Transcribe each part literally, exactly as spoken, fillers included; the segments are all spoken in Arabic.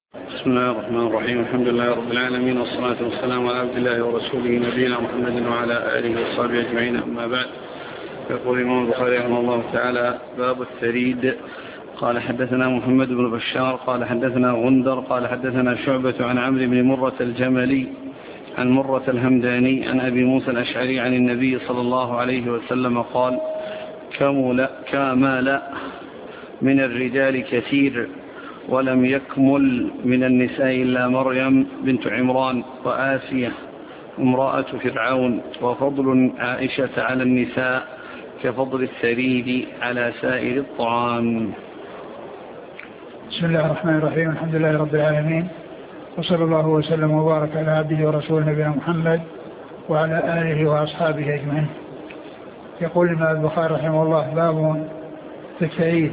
بسم الله الرحمن الرحيم. الحمد لله رب العالمين، والصلاة والسلام على عبد الله ورسوله نبينا محمد وعلى آله وصحبه أجمعين، أما بعد. يقول الإمام البخاري رحمه الله تعالى: باب الثريد. قال حدثنا محمد بن بشار قال حدثنا غندر قال حدثنا شعبة عن عمرو بن مرة الجملي عن مرة الهمداني عن أبي موسى الأشعري عن النبي صلى الله عليه وسلم قال: كمل كامل من الرجال كثير، ولم يكمل من النساء إلا مريم بنت عمران وآسية امرأة فرعون، وفضل عائشة على النساء كفضل الثريد على سائر الطعام. بسم الله الرحمن الرحيم. الحمد لله رب العالمين، وصلى الله وسلم وبارك على عبده ورسوله نبينا محمد وعلى آله وأصحابه أجمعين. يقول الإمام البخاري رحمه الله: باب في الثريد.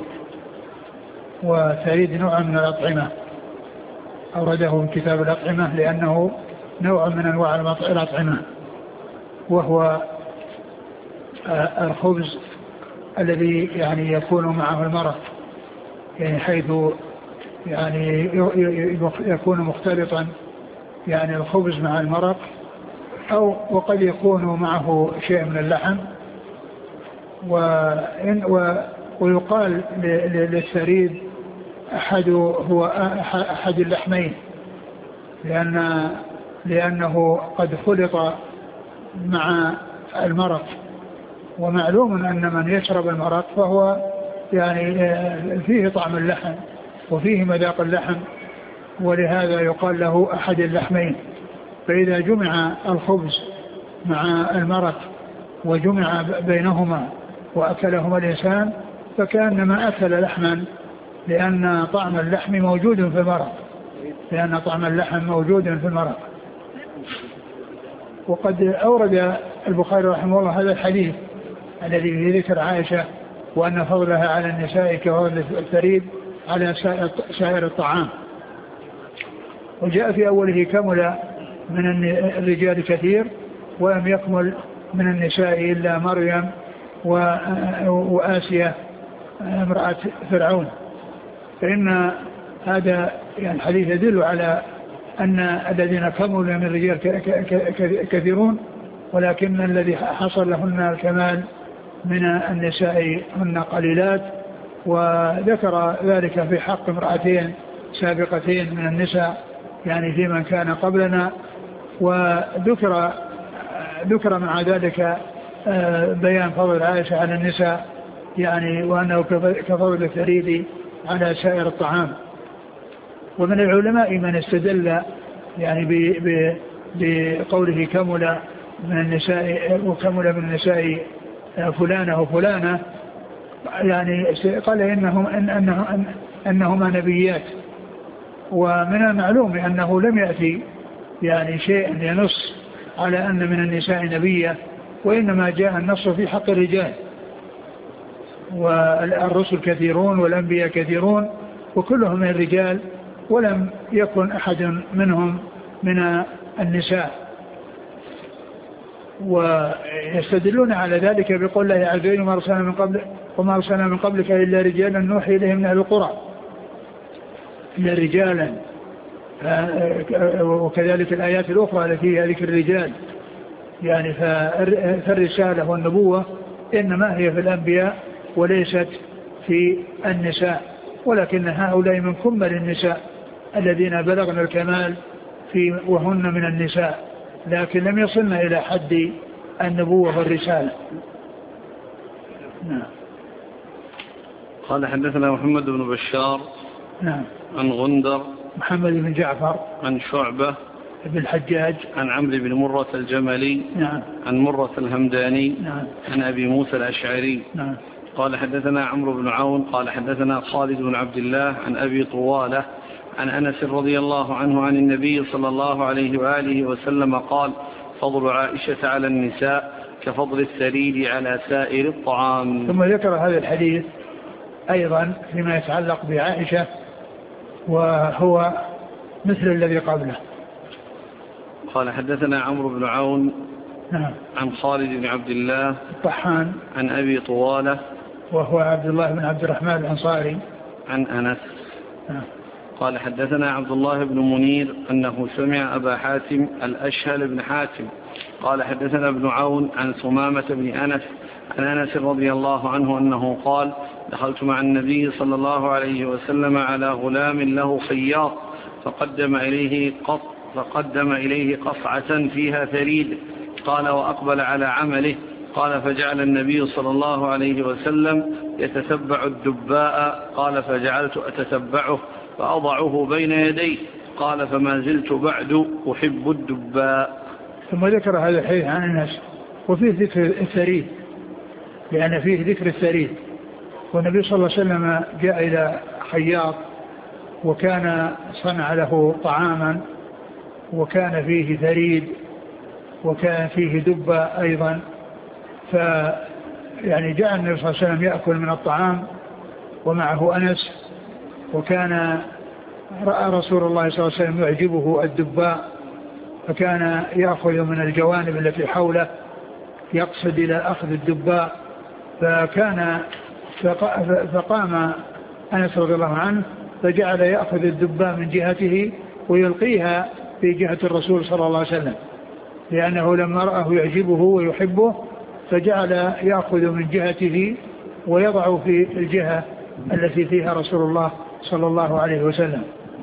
وثريد نوع من الأطعمة، أورده من كتاب الأطعمة لأنه نوع من أنواع الأطعمة، وهو الخبز الذي يعني يكون معه المرق، يعني حيث يعني يكون مختلطا، يعني الخبز مع المرق، أو وقد يكون معه شيء من اللحم. وإن ويقال للثريد أحد هو أحد اللحمين، لأن لأنه قد خلط مع المرق، ومعلوم أن من يشرب المرق فهو يعني فيه طعم اللحم وفيه مذاق اللحم، ولهذا يقال له أحد اللحمين. فإذا جمع الخبز مع المرق وجمع بينهما وأكلهما الإنسان فكأنما أكل لحما، لأن طعم اللحم موجود في المرق لأن طعم اللحم موجود في المرق. وقد أورد البخاري رحمه الله هذا الحديث الذي في ذكر عائشة، وأن فضلها على النساء كفضل الثريد على سائر الطعام. وجاء في أوله: كمل من الرجال كثير، ولم يكمل من النساء إلا مريم وآسية امرأة فرعون. فإن هذا يعني الحديث يدل على أن الذين كملوا من الرجال كثيرون، ولكن الذي حصل لهن الكمال من النساء هن قليلات. وذكر ذلك في حق امرأتين سابقتين من النساء، يعني في من كان قبلنا. وذكر ذكر مع ذلك بيان فضل عائشة على النساء، يعني وأنه كفضل الثريد على سائر الطعام. ومن العلماء من استدل يعني بقوله كمل من النساء وكمل من النساء فلانة وفلانة، يعني قال إنهم إن أنهم أنهما نبيات. ومن المعلوم أنه لم يأتي يعني شيء ينص على أن من النساء نبية، وإنما جاء النص في حق الرجال، والرسل كثيرون والأنبياء كثيرون وكلهم من الرجال، ولم يكن أحد منهم من النساء. ويستدلون على ذلك بقول الله عز وجل: وما أرسلنا من قبل وما أرسلنا من قبلك إلا رجالا نوحي إليهم من أهل القرى، إلا رجالا. وكذلك الآيات الأخرى التي فيها ذكر الرجال، يعني فالرسالة والنبوة إنما هي في الأنبياء وليست في النساء، ولكن هؤلاء من كمل النساء الذين بلغن الكمال في وهن من النساء، لكن لم يصلن إلى حد النبوة والرسالة. نعم. قال حدثنا محمد بن بشار نعم عن غندر محمد بن جعفر عن شعبة بن الحجاج عن عمرو بن مرة الجملي نعم عن مرة الهمداني نعم عن أبي موسى الأشعري نعم قال حدثنا عمرو بن عون قال حدثنا خالد بن عبد الله عن أبي طوالة عن أنس رضي الله عنه عن النبي صلى الله عليه وآله وسلم قال: فضل عائشة على النساء كفضل الثريد على سائر الطعام. ثم ذكر هذا الحديث أيضا فيما يتعلق بعائشة، وهو مثل الذي قبله. قال حدثنا عمرو بن عون نعم عن خالد بن عبد الله الطحان عن أبي طوالة وهو عبد الله بن عبد الرحمن الأنصاري عن أنس. نعم. قال حدثنا عبد الله بن منير أنه سمع أبا حاتم الأشهل بن حاتم قال حدثنا ابن عون عن ثمامة بن أنس عن أنس رضي الله عنه أنه قال دخلت مع النبي صلى الله عليه وسلم على غلام له خياط فقدم إليه قط فقدم إليه قصعة فيها ثريد قال وأقبل على عمله قال فجعل النبي صلى الله عليه وسلم يتتبع الدباء قال فجعلت أتتبعه فأضعه بين يديه قال فما زلت بعد أحب الدباء. ثم ذكر هذا الحديث عن أنس وفيه ذكر الثريد لأن فيه ذكر الثريد والنبي صلى الله عليه وسلم جاء إلى خياط وكان صنع له طعاما وكان فيه ثريد وكان فيه دبة أيضا ف يعني جاء النبي صلى الله عليه وسلم يأكل من الطعام ومعه أنس وكان رأى رسول الله صلى الله عليه وسلم يعجبه الدباء فكان يأخذ من الجوانب التي حوله يقصد إلى أخذ الدباء فكان فقام أنس رضي الله عنه فجعل يأخذ الدباء من جهته ويلقيها في جهة الرسول صلى الله عليه وسلم لأنه لما رأه يعجبه ويحبه فجعل يأخذ من جهته ويضع في الجهة التي فيها رسول الله صلى الله عليه وسلم.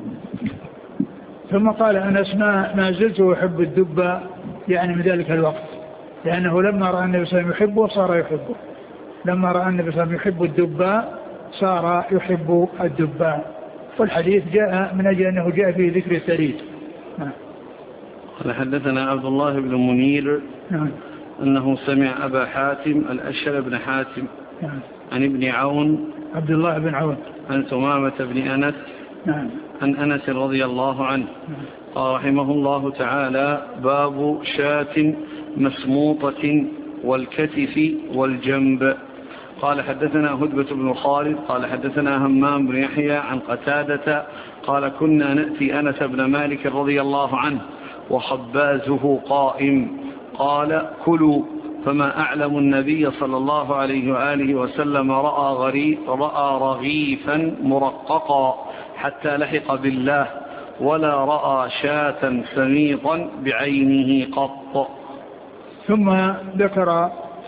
ثم قال أنس ما, ما زلت أحب الدباء يعني من ذلك الوقت لأنه لما رأى النبي صلى الله عليه وسلم يحبه صار يحبه لما رأى النبي صلى الله عليه وسلم يحب الدباء صار يحب الدباء. والحديث جاء من أجل أنه جاء فيه ذكر الثريد. قال حدثنا عبد الله بن منير نعم. أنه سمع أبا حاتم الأشهل بن حاتم نعم. عن ابن عون عبد الله بن عون عن ثمامة بن أنس نعم. عن أنس رضي الله عنه نعم. قال رحمه الله تعالى باب شاة مسموطة والكتف والجنب. قال حدثنا هدبة بن خالد قال حدثنا همام بن يحيى عن قتادة قال كنا نأتي أنس بن مالك رضي الله عنه وخبازه قائم قال كلوا فما أعلم النبي صلى الله عليه وآله وسلم رأى, غري رأى رغيفا مرققا حتى لحق بالله ولا رأى شاة سميطا بعينه قط. ثم ذكر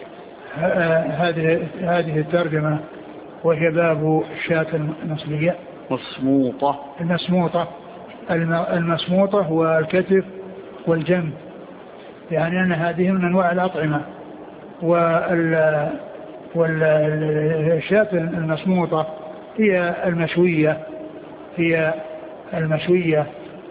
هذه هذه الترجمة وهي باب الشاة المصلية مسموطة المسموطة المسموطة والكتف والجنب يعني أن هذه من أنواع الأطعمة والشاة المسموطة هي المشوية هي المشوية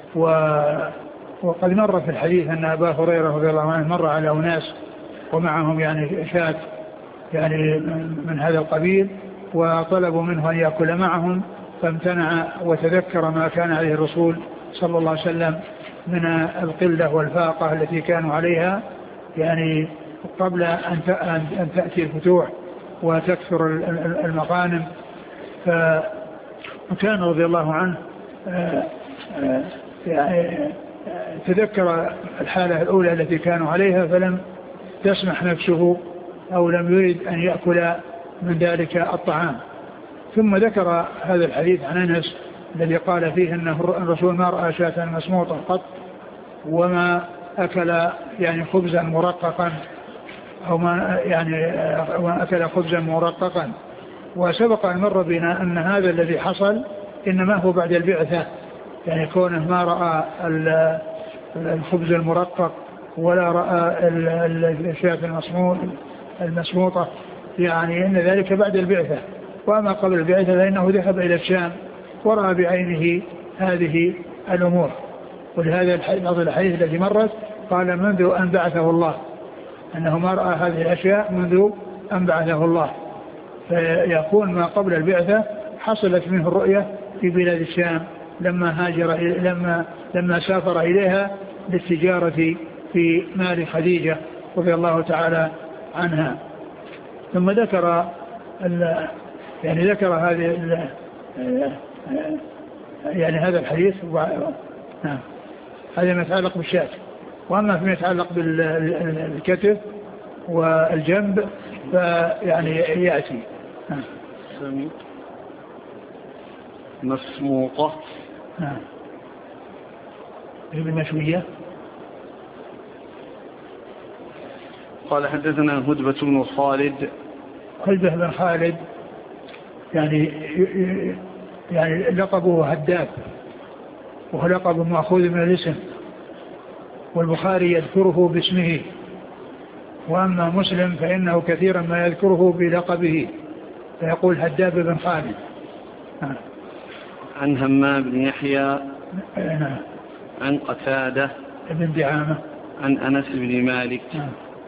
وقد مر في الحديث أن أبا هريرة رضي الله عنه مر على أناس ومعهم يعني شاة يعني من هذا القبيل وطلبوا منه أن يأكل معهم فامتنع وتذكر ما كان عليه الرسول صلى الله عليه وسلم من القلة والفاقة التي كانوا عليها يعني قبل أن تأتي الفتوح وتكثر المغانم. فكان رضي الله عنه تذكر الحالة الأولى التي كانوا عليها فلم تسمح نفسه أو لم يريد أن يأكل من ذلك الطعام. ثم ذكر هذا الحديث عن أنس الذي قال فيه أنه الرسول ما رأى شاة مسموطة قط وما أكل يعني خبزا مرققا أو ما يعني وما أكل خبزا مرققا. وسبق أن مر بنا أن هذا الذي حصل إنما هو بعد البعثة يعني كونه ما رأى الخبز المرقق ولا رأى الشاة المسموطة يعني إن ذلك بعد البعثة. وأما قبل البعثة فإنه ذهب إلى الشام ورأى بعينه هذه الأمور. ولهذا بعض الحديث الذي مرت قال منذ أن بعثه الله أنه ما رأى هذه الأشياء منذ أن بعثه الله. فيكون ما قبل البعثة حصلت منه الرؤية في بلاد الشام لما هاجر لما لما سافر إليها للتجارة في مال خديجة رضي الله تعالى عنها. ثم ذكر يعني ذكر هذه يعني هذا الحديث نعم هذا ما يتعلق بالشاة. وأما فيما يتعلق بالكتف والجنب فيعني يأتي مسموطة نعم. بالمشوية. قال حدثنا هدبة بن خالد. هدبة بن خالد يعني يعني لقبه هداب، وهو لقب مأخوذ من الاسم، والبخاري يذكره باسمه، وأما مسلم فإنه كثيرا ما يذكره بلقبه فيقول هداب بن خالد. آه. عن همام بن يحيى. آه. عن قتادة بن دعامة. عن أنس بن مالك. آه.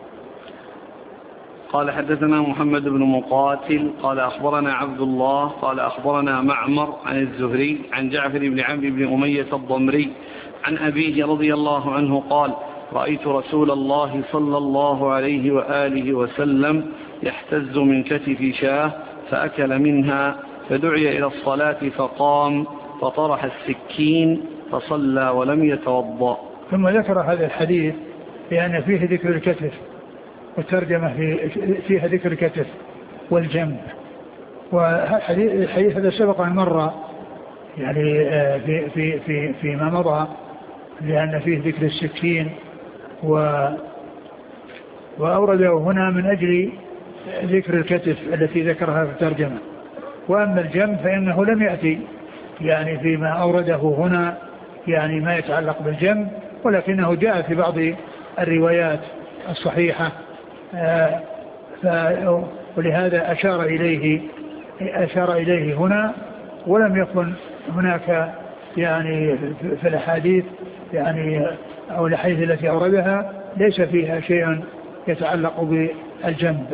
قال حدثنا محمد بن مقاتل قال أخبرنا عبد الله قال أخبرنا معمر عن الزهري عن جعفر بن عمرو بن أمية الضمري عن أبيه رضي الله عنه قال رأيت رسول الله صلى الله عليه وآله وسلم يحتز من كتف شاه فأكل منها فدعي إلى الصلاة فقام فطرح السكين فصلى ولم يتوضأ. ثم ذكر هذا الحديث لأن فيه ذكر الكتف، والترجمة فيها ذكر الكتف والجنب، والحديث هذا سبق أن مر يعني في في في فيما مضى، لأن فيه ذكر السكين و وأورده هنا من أجل ذكر الكتف التي ذكرها في الترجمة. وأما الجنب فإنه لم يأتي يعني فيما أورده هنا يعني ما يتعلق بالجنب، ولكنه جاء في بعض الروايات الصحيحة، آه ولهذا أشار إليه أشار إليه هنا، ولم يكن هناك يعني في الأحاديث يعني أو الأحاديث التي أوردها ليس فيها شيء يتعلق بالجنب.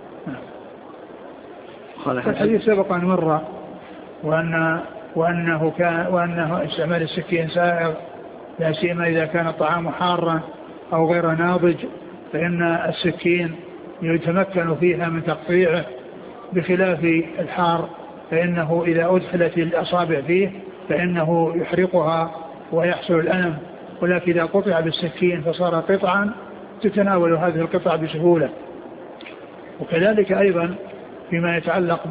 الحديث سبق أن مر وأن وأنه كان وأنه استعمال السكين سائغ، لا سيما إذا كان الطعام حارا أو غير ناضج، فإن السكين يتمكن فيها من تقطيعه، بخلاف الحار فإنه إذا أدخلت الأصابع فيه فإنه يحرقها ويحصل الألم، ولكن إذا قطع بالسكين فصار قطعا تتناول هذه القطع بسهولة. وكذلك أيضا فيما يتعلق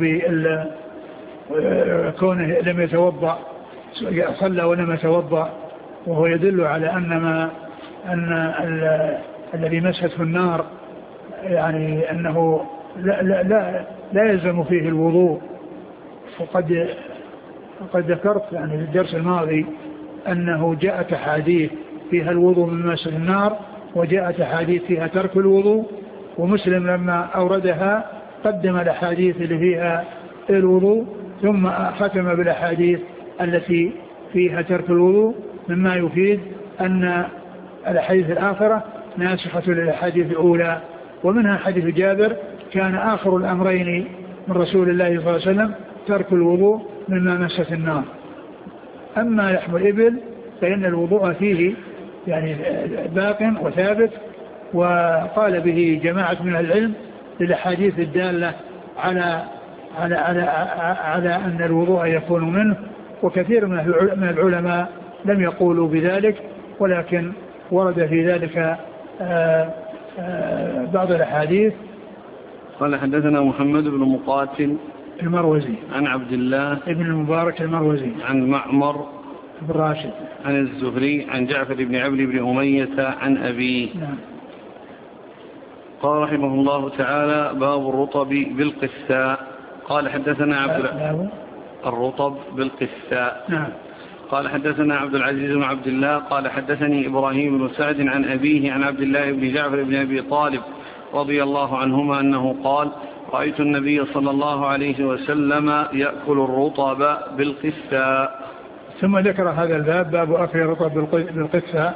بكونه لم يتوضأ صلى ولم يتوضأ، وهو يدل على أن ما أن الذي مسته النار يعني أنه لا, لا, لا, لا يلزم فيه الوضوء. وقد قد ذكرت يعني في الدرس الماضي أنه جاءت أحاديث فيها الوضوء من مس النار، وجاءت أحاديث فيها ترك الوضوء، ومسلم لما أوردها قدم الأحاديث اللي فيها الوضوء ثم ختم بالأحاديث التي فيها ترك الوضوء، مما يفيد أن الأحاديث الآخرة ناسخة للأحاديث الأولى. ومنها حديث جابر كان آخر الأمرين من رسول الله صلى الله عليه وسلم ترك الوضوء مما مست النار. أما لحم الإبل فإن الوضوء فيه يعني باق وثابت، وقال به جماعة من العلم للأحاديث الدالة على على على على أن الوضوء يكون منه، وكثير من العلماء لم يقولوا بذلك، ولكن ورد في ذلك آآ آآ بعض الأحاديث. قال حدثنا محمد بن مقاتل المروزي عن عبد الله ابن المبارك المروزي عن معمر بن راشد عن الزهري عن جعفر بن عمرو بن أمية عن أبيه. نعم. قال رحمه الله تعالى باب الرطب بالقثاء. قال حدثنا عبد الرطب بالقثاء. نعم. قال حدثنا عبد العزيز بن عبد الله قال حدثني إبراهيم بن سعد عن أبيه عن عبد الله بن جعفر بن أبي طالب رضي الله عنهما أنه قال رأيت النبي صلى الله عليه وسلم يأكل الرطب بالقثاء. ثم ذكر هذا الباب باب أكل الرطب بالقثاء،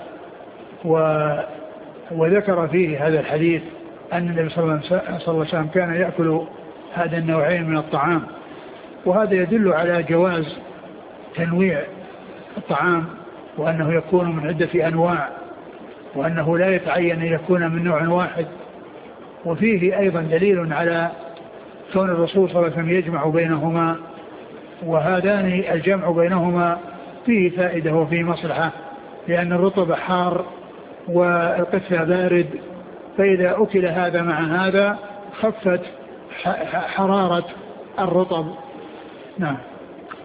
وذكر فيه هذا الحديث أن النبي صلى الله عليه وسلم كان يأكل هذا النوعين من الطعام، وهذا يدل على جواز تنويع الطعام، وأنه يكون من عدة أنواع، وأنه لا يتعين أن يكون من نوع واحد. وفيه أيضا دليل على كون الرسول صلى الله عليه وسلم يجمع بينهما، وهذان الجمع بينهما فيه فائدة وفيه مصلحة، لأن الرطب حار والقثاء بارد، فإذا أكل هذا مع هذا خفت حرارة الرطب. نعم.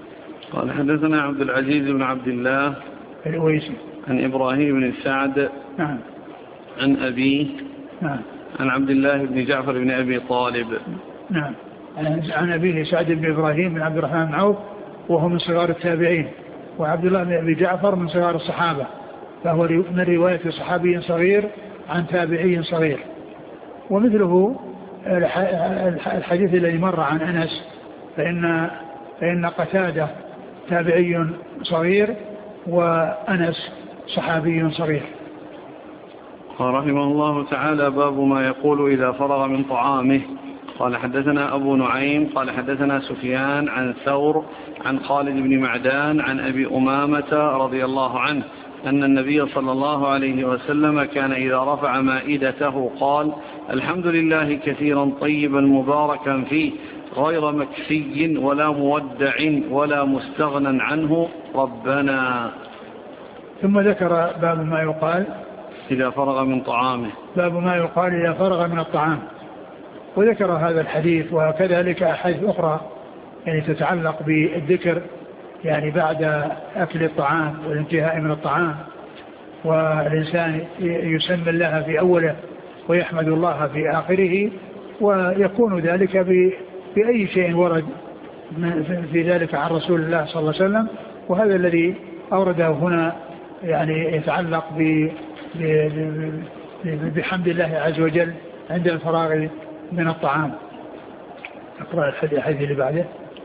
قال حدثنا عبد العزيز بن عبد الله الأويسي عن إبراهيم بن سعد نعم عن أبيه نعم عن عبد الله بن جعفر بن أبي طالب نعم عن أبيه سعد بن إبراهيم بن عبد الرحمن بن عوف وهو من صغار التابعين، وعبد الله بن أبي جعفر من صغار الصحابة، فهو من رواية صحابي صغير عن تابعي صغير. ومثله الحديث الذي مر عن أنس، فإن, فإن قتادة تابعي صغير وأنس صحابي صغير. رحمه الله تعالى باب ما يقول إذا فرغ من طعامه. قال حدثنا أبو نعيم قال حدثنا سفيان عن ثور عن خالد بن معدان عن أبي أمامة رضي الله عنه أن النبي صلى الله عليه وسلم كان إذا رفع مائدته قال الحمد لله كثيرا طيبا مباركا فيه غير مكفي ولا مودع ولا مستغنى عنه ربنا. ثم ذكر باب ما يقال إذا فرغ من طعامه، باب ما يقال إذا فرغ من الطعام، وذكر هذا الحديث وكذلك أحاديث أخرى يعني تتعلق بالذكر يعني بعد أكل الطعام والانتهاء من الطعام، والإنسان يسمي الله في أوله ويحمد الله في آخره، ويكون ذلك بأي شيء ورد في ذلك عن رسول الله صلى الله عليه وسلم. وهذا الذي أورده هنا يعني يتعلق بحمد الله عز وجل عند الفراغ من الطعام. أقرأ الحديث اللي بعده.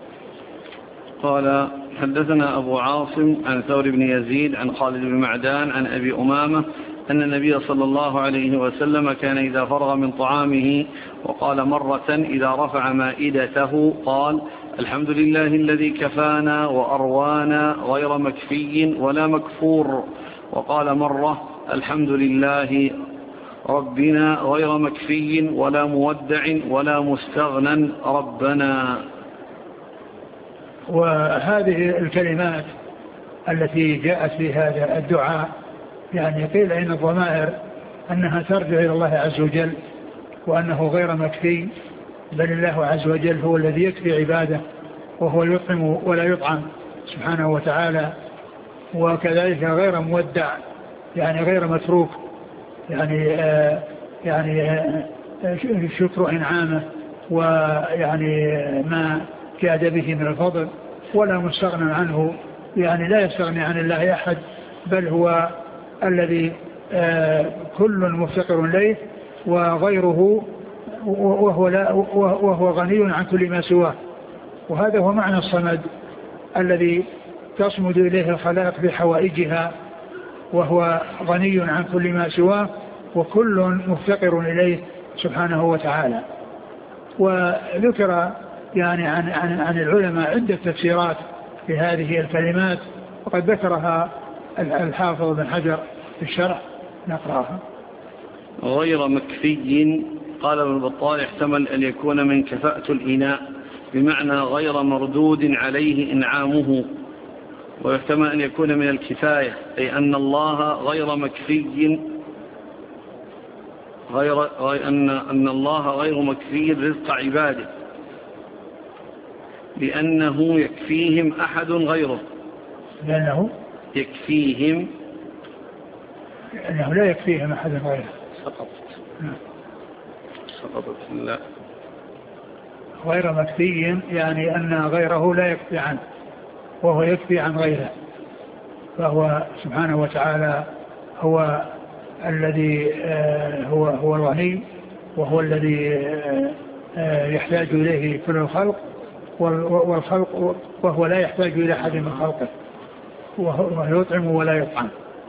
قال حدثنا أبو عاصم عن ثور بن يزيد عن خالد بن معدان عن أبي أمامة أن النبي صلى الله عليه وسلم كان إذا فرغ من طعامه وقال مرة إذا رفع مائدته قال الحمد لله الذي كفانا وأروانا غير مكفي ولا مكفور، وقال مرة الحمد لله ربنا غير مكفي ولا مودع ولا مستغنى ربنا. وهذه الكلمات التي جاءت في هذا الدعاء يعني قيل إن الضمائر أنها ترجع إلى الله عز وجل، وأنه غير مكفي، بل الله عز وجل هو الذي يكفي عباده، وهو يطعم ولا يطعم سبحانه وتعالى، وكذلك غير مودع يعني غير متروك، يعني آه يعني آه شكر إنعامه ويعني ما جاد به من الفضل، ولا مستغنى عنه يعني لا يستغني عن الله أحد، بل هو الذي آه كل مفتقر إليه وغيره، وهو, لا وهو غني عن كل ما سواه. وهذا هو معنى الصمد الذي تصمد إليه الخلائق بحوائجها، وهو غني عن كل ما سواه وكل مفتقر إليه سبحانه وتعالى. وذكر يعني عن, عن, عن العلماء عدة تفسيرات في هذه الكلمات، وقد ذكرها الحافظ بن حجر في الشرح، نقرأها. غير مكفي قال ابن بطال احتمل أن يكون من كفاءة الإناء بمعنى غير مردود عليه إنعامه، ويحتمل أن يكون من الكفاية أي أن الله غير مكفي غير أن, أن الله غير مكفي رزق عباده لأنه يكفيهم أحد غيره، لأنه يكفيهم أنه لا يكفيهم أحد غيره. سقطت سقطت لا غير مكفي يعني أن غيره لا يكفي عنه وهو يكفي عن غيره، فهو سبحانه وتعالى هو الذي هو هو الغني، وهو الذي يحتاج إليه كل الخلق، والخلق وهو لا يحتاج إلى أحد من خلقه، وهو يطعم ولا يطعم.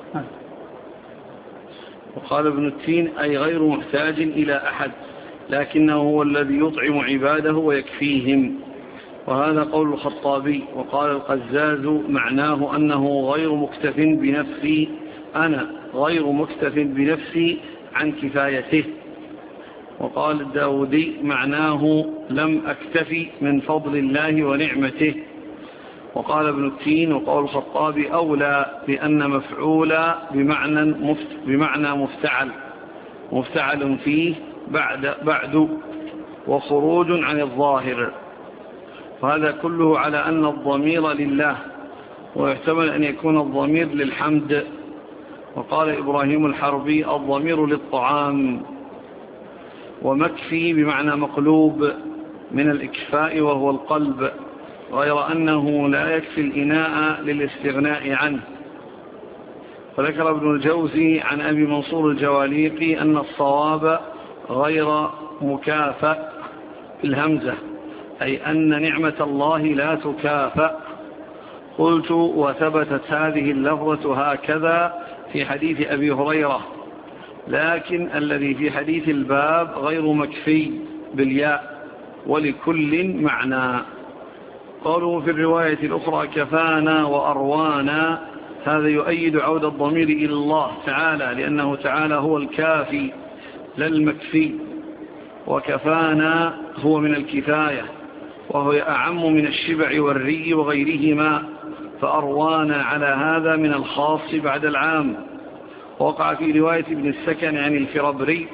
وقال ابن التين أي غير محتاج إلى أحد، لكنه هو الذي يطعم عباده ويكفيهم، وهذا قول الخطابي. وقال القزاز معناه أنه غير مكتف بنفسي، أنا غير مكتف بنفسي عن كفايته. وقال الداودي معناه لم أكتفي من فضل الله ونعمته. وقال ابن التين وقول الخطابي أولى لأن مفعولا بمعنى, مفت بمعنى مفتعل مفتعل فيه بعد, بعد وخروج عن الظاهر. وهذا كله على أن الضمير لله، ويحتمل أن يكون الضمير للحمد. وقال إبراهيم الحربي الضمير للطعام. ومكفي بمعنى مقلوب من الإكفاء وهو القلب، غير أنه لا يكفي الإناء للاستغناء عنه. فذكر ابن الجوزي عن أبي منصور الجواليقي أن الصواب غير مكافأ الهمزة، أي أن نعمة الله لا تكافأ. قلت وثبتت هذه اللفظة هكذا في حديث أبي هريرة، لكن الذي في حديث الباب غير مكفي بالياء، ولكل معنى. قالوا في الرواية الأخرى كفانا وأروانا، هذا يؤيد عود الضمير إلى الله تعالى، لأنه تعالى هو الكافي لا المكفي، وكفانا هو من الكفاية، وهو أعم من الشبع والري وغيرهما، فأروانا على هذا من الخاص بعد العام. وقع في رواية ابن السكن عن الفربري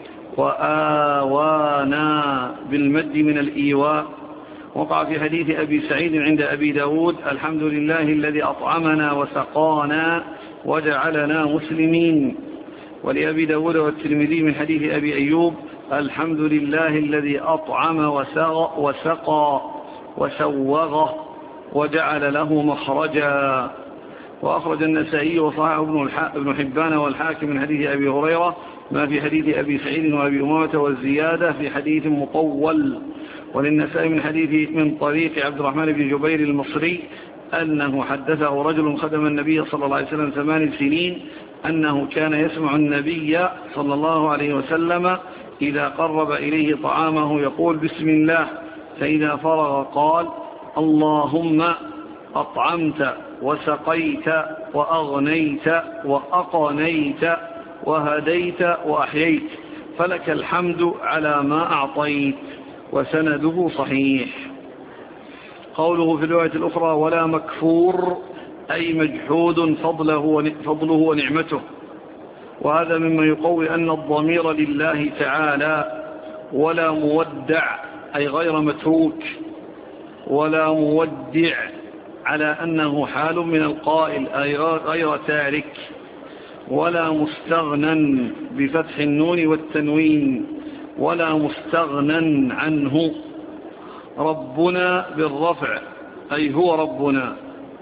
وآوانا بالمد من الإيواء. وقع في حديث أبي سعيد عند أبي داود الحمد لله الذي أطعمنا وسقانا وجعلنا مسلمين. ولأبي داود والترمذي من حديث أبي أيوب الحمد لله الذي أطعم وسقى وسوغ وجعل له مخرجا. وأخرج النسائي وصححه ابن حبان والحاكم من حديث أبي هريرة ما في حديث أبي سعيد وأبي أمامة والزيادة في حديث مطول. وللنسائي من حديث من طريق عبد الرحمن بن جبير المصري أنه حدثه رجل خدم النبي صلى الله عليه وسلم ثمان سنين أنه كان يسمع النبي صلى الله عليه وسلم إذا قرب إليه طعامه يقول بسم الله، فإذا فرغ قال اللهم أطعمت وسقيت وأغنيت وأقنيت وهديت وأحييت، فلك الحمد على ما أعطيت. وسنده صحيح. قوله في الرواية الأخرى ولا مكفور، أي مجحود فضله, فضله ونعمته. وهذا مما يقوي أن الضمير لله تعالى. ولا مودع، أي غير متروك. ولا مودع على أنه حال من القائل، أي غير تارك. ولا مستغنى بفتح النون والتنوين. ولا مستغنى عنه. ربنا بالرفع، أي هو ربنا.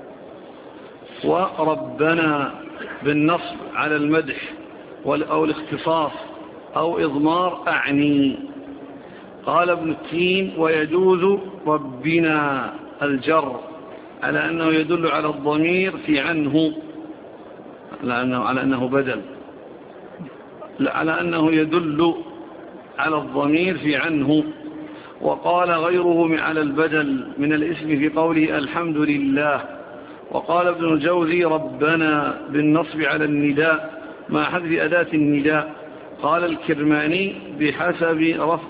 وربنا بالنصب على المدح أو الاختصاص أو إضمار أعني. قال ابن التين ويجوز ربنا الجر على أنه يدل على الضمير في عنه، على أنه بدل، على أنه يدل على الضمير في عنه. وقال غيره على البدل من الاسم في قوله الحمد لله. وقال ابن الجوزي ربنا بالنصب على النداء مع حذف أداة النداء. قال الكرماني بحسب رفع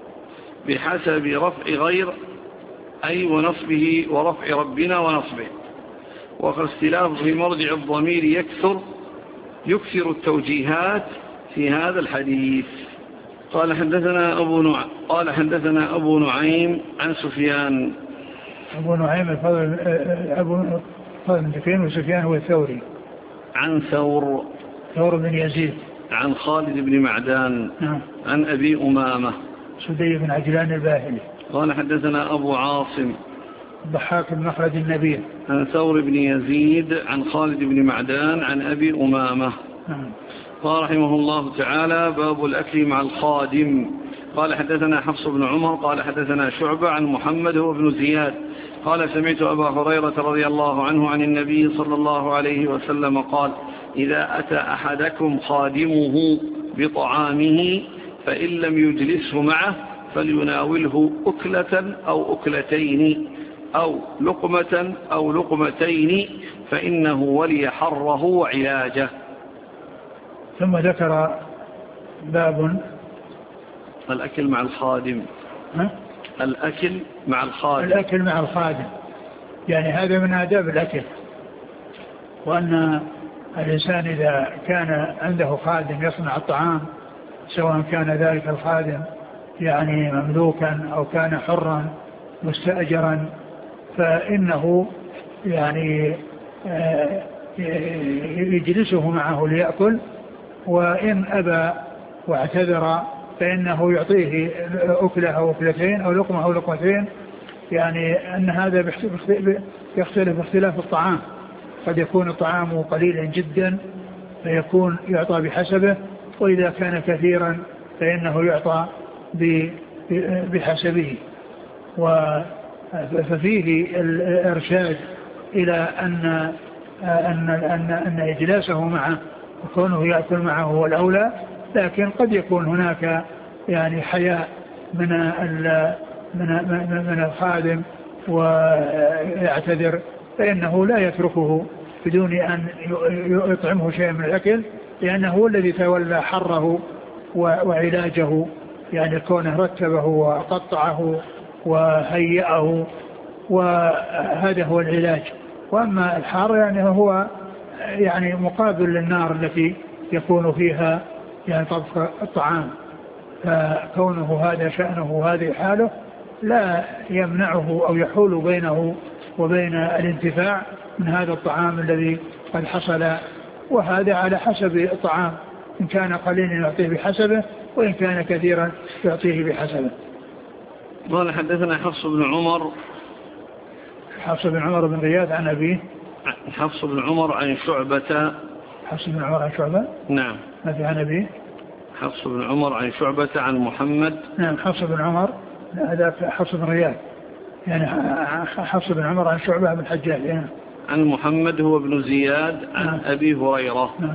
بحسب رفع غير، أي ونصبه ورفع ربنا ونصبه. واختلاف في مرجع الضمير يكثر يكثر التوجيهات في هذا الحديث. قال حدثنا أبو نعيم قال حدثنا أبو نعيم عن سفيان. أبو نعيم الفضل أبو فضل بن سفيان، وسفيان هو الثوري. عن ثور ثور بن يزيد. عن خالد بن معدان. نعم. عن أبي أمامة سدي بن عجلان الباهلي. قال حدثنا أبو عاصم ضحاك بن مخلد النبي. عن ثور بن يزيد عن خالد بن معدان عن أبي أمامة. نعم. قال رحمه الله تعالى باب الأكل مع الخادم. قال حدثنا حفص بن عمر قال حدثنا شعبة عن محمد هو ابن زياد قال سمعت أبا هريرة رضي الله عنه عن النبي صلى الله عليه وسلم قال إذا أتى أحدكم خادمه بطعامه فإن لم يجلسه معه فليناوله أكلة أو أكلتين أو لقمة أو لقمتين فإنه ولي حره وعلاجه. ثم ذكر باب الأكل مع الخادم. ها؟ الأكل مع الخادم. الأكل مع الخادم يعني هذا من آداب الأكل، وأن الإنسان إذا كان عنده خادم يصنع الطعام سواء كان ذلك الخادم يعني مملوكا أو كان حرا مستأجرا فإنه يعني يجلسه معه ليأكل، وإن أبى واعتذر فإنه يعطيه أكلة أو أكلتين أو لقمة أو لقمتين. يعني أن هذا يختلف باختلاف الطعام، قد يكون الطعام قليلا جدا فيكون يعطى بحسبه، وإذا كان كثيرا فإنه يعطى بحسبه. ففيه الإرشاد إلى أن أن أن أن إجلاسه معه وكونه يأكل معه هو الأولى، لكن قد يكون هناك يعني حياء من من من الخادم ويعتذر، فإنه لا يتركه بدون أن يطعمه شيئا من الأكل، لأنه هو الذي تولى حره وعلاجه، يعني كونه رتبه وقطعه وهيئه، وهذا هو العلاج. وأما الحار يعني هو يعني مقابل للنار التي يكون فيها يعني طبخ الطعام، فكونه هذا شأنه وهذه حاله لا يمنعه أو يحول بينه وبين الانتفاع من هذا الطعام الذي قد حصل، وهذا على حسب الطعام، إن كان قليلا يعطيه بحسبه، وإن كان كثيرا يعطيه بحسبه. قال حدثنا حفص بن عمر حفص بن عمر بن غياث عن أبيه. حفص بن عمر عن شعبة. حفص بن عمر عن شعبة. نعم. ما في عن أبيه. حفص بن عمر عن شعبة عن محمد. نعم حفص بن عمر هذا حفص بن غياث، يعني حفص بن عمر عن شعبة بن الحجاج. يعني عن محمد هو ابن زياد عن نعم. أبي هريرة. نعم.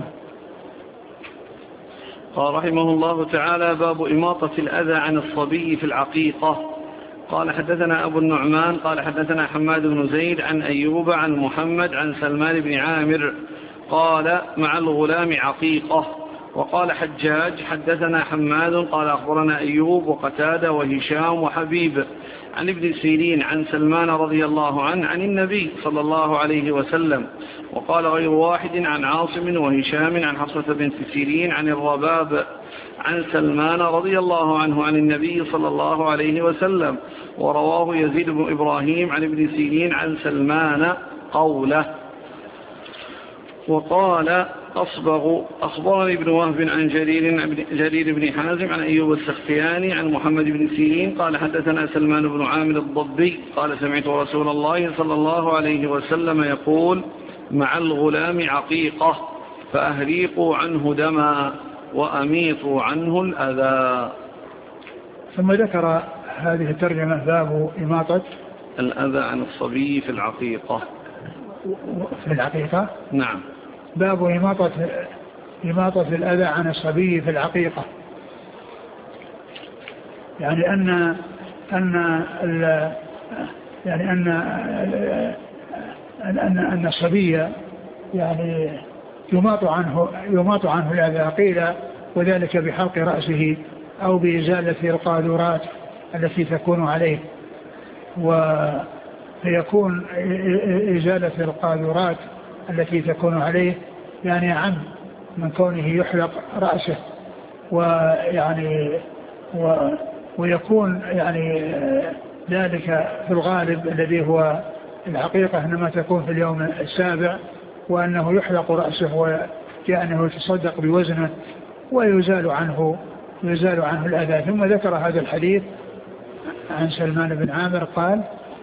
قال رحمه الله تعالى: باب إماطة الأذى عن الصبي في العقيقة. قال حدثنا أبو النعمان قال حدثنا حماد بن زيد عن أيوب عن محمد عن سلمان بن عامر قال: مع الغلام عقيقة. وقال حجاج حدثنا حماد قال أخبرنا أيوب وقتادة وهشام وحبيب عن ابن سيرين عن سلمان رضي الله عنه عن النبي صلى الله عليه وسلم. وقال غير واحد عن عاصم وهشام عن حفصة بنت سيرين عن الرباب عن سلمان رضي الله عنه عن النبي صلى الله عليه وسلم. ورواه يزيد بن إبراهيم عن ابن سيرين عن سلمان قوله. وقال أصبغ أخبرني ابن وهب عن جرير, جرير بن حازم عن أيوب السختياني عن محمد بن سيرين قال حدثنا سلمان بن عامر الضبي قال: سمعت رسول الله صلى الله عليه وسلم يقول: مع الغلام عقيقة فأهريقوا عنه دما وأميطوا عنه الأذى. ثم ذكر هذه الترجمة: باب إماطة الأذى عن الصبي في العقيقة. في العقيقة. نعم. باب إماطة إماطة الأذى عن الصبي في العقيقة، يعني أن أن يعني أن أن أن الصبي يعني يماط عنه يماط عنه الأذى، قيل وذلك بحلق رأسه أو بإزالة القاذورات التي تكون عليه، ويكون إزالة القاذورات التي تكون عليه يعني عم من كونه يحلق رأسه، ويعني و ويكون يعني ذلك في الغالب الذي هو الحقيقة إنما تكون في اليوم السابع، وأنه يحلق رأسه وكأنه يتصدق بوزنه ويزال عنه يزال عنه الأذى. ثم ذكر هذا الحديث عن سلمان بن عامر قال: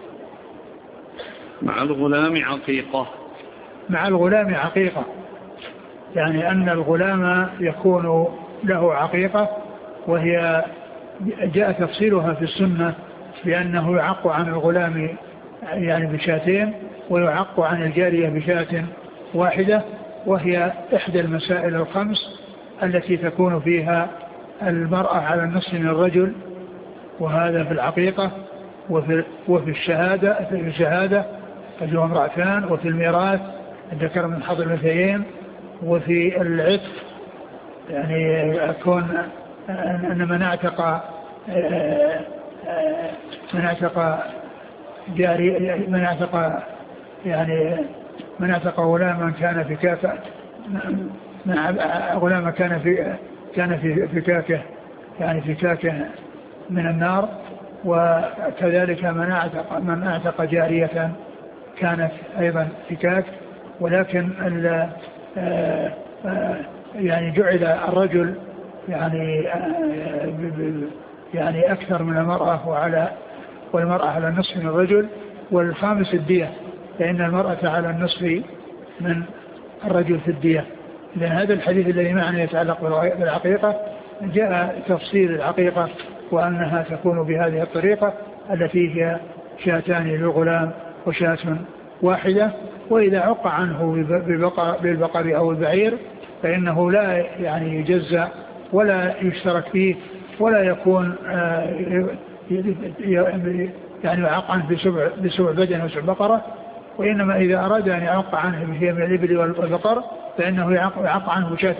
مع الغلام عقيقة. مع الغلام عقيقة، يعني أن الغلام يكون له عقيقة، وهي جاء تفصيلها في السنة بأنه يعق عن الغلام يعني بشاتين، ويعق عن الجارية بشاة واحدة، وهي إحدى المسائل الخمس التي تكون فيها المرأة على النصف من الرجل، وهذا في العقيقة، وفي, وفي الشهادة في الشهادة فجوا امرأتان، وفي الميراث الذكر من حظ الأنثيين، وفي العتق يعني أكون أن من اعتق من اعتق جاري من اعتق يعني من اعتق غلاما كان في كافة غلاما كان في كان في فكاكه يعني فكاكه من النار، وكذلك من اعتق, من اعتق جارية كانت أيضا فكاك، ولكن يعني جعل الرجل يعني يعني أكثر من المرأة، وعلى والمرأة على النصف من الرجل، والخامس الدية، لأن المرأة على النصف من الرجل في الدية. لأن هذا الحديث الذي معنا يتعلق بالعقيقة جاء تفصيل العقيقة وأنها تكون بهذه الطريقة التي هي شاتان للغلام وشاة واحدة، وإذا عق عنه بالبقر أو البعير فإنه لا يعني يجزأ ولا يشترك فيه ولا يكون يعني يعق عنه بسبع, بسبع بدن وسبع بقرة، وإنما إذا أراد أن يعق عنه بشيء من الإبل والبقر فإنه يعق عنه بشاة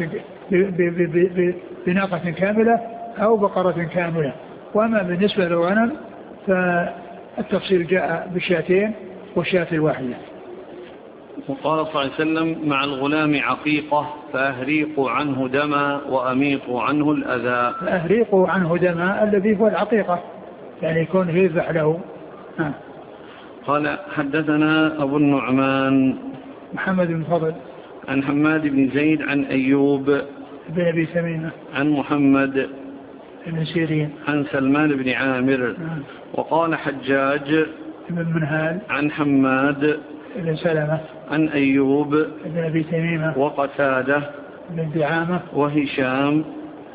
بناقة كاملة أو بقرة كاملة. وأما بالنسبة للغنم فالتفصيل جاء بالشاتين والشاة الواحدة. وقال صلى الله عليه وسلم: مع الغلام عقيقة فأهريقوا عنه دما وأميطوا عنه الأذى. فأهريقوا عنه دما الذي هو العقيقة، يعني يكون يذبح له. ها. قال: حدثنا أبو النعمان محمد بن فضل عن حماد بن زيد عن أيوب بن أبي تميمة عن محمد بن سيرين عن سلمان بن عامر. ها. وقال حجاج بن منهال عن حماد بن سلمة عن أيوب بن أبي تميمة وقتادة بن دعامة وهشام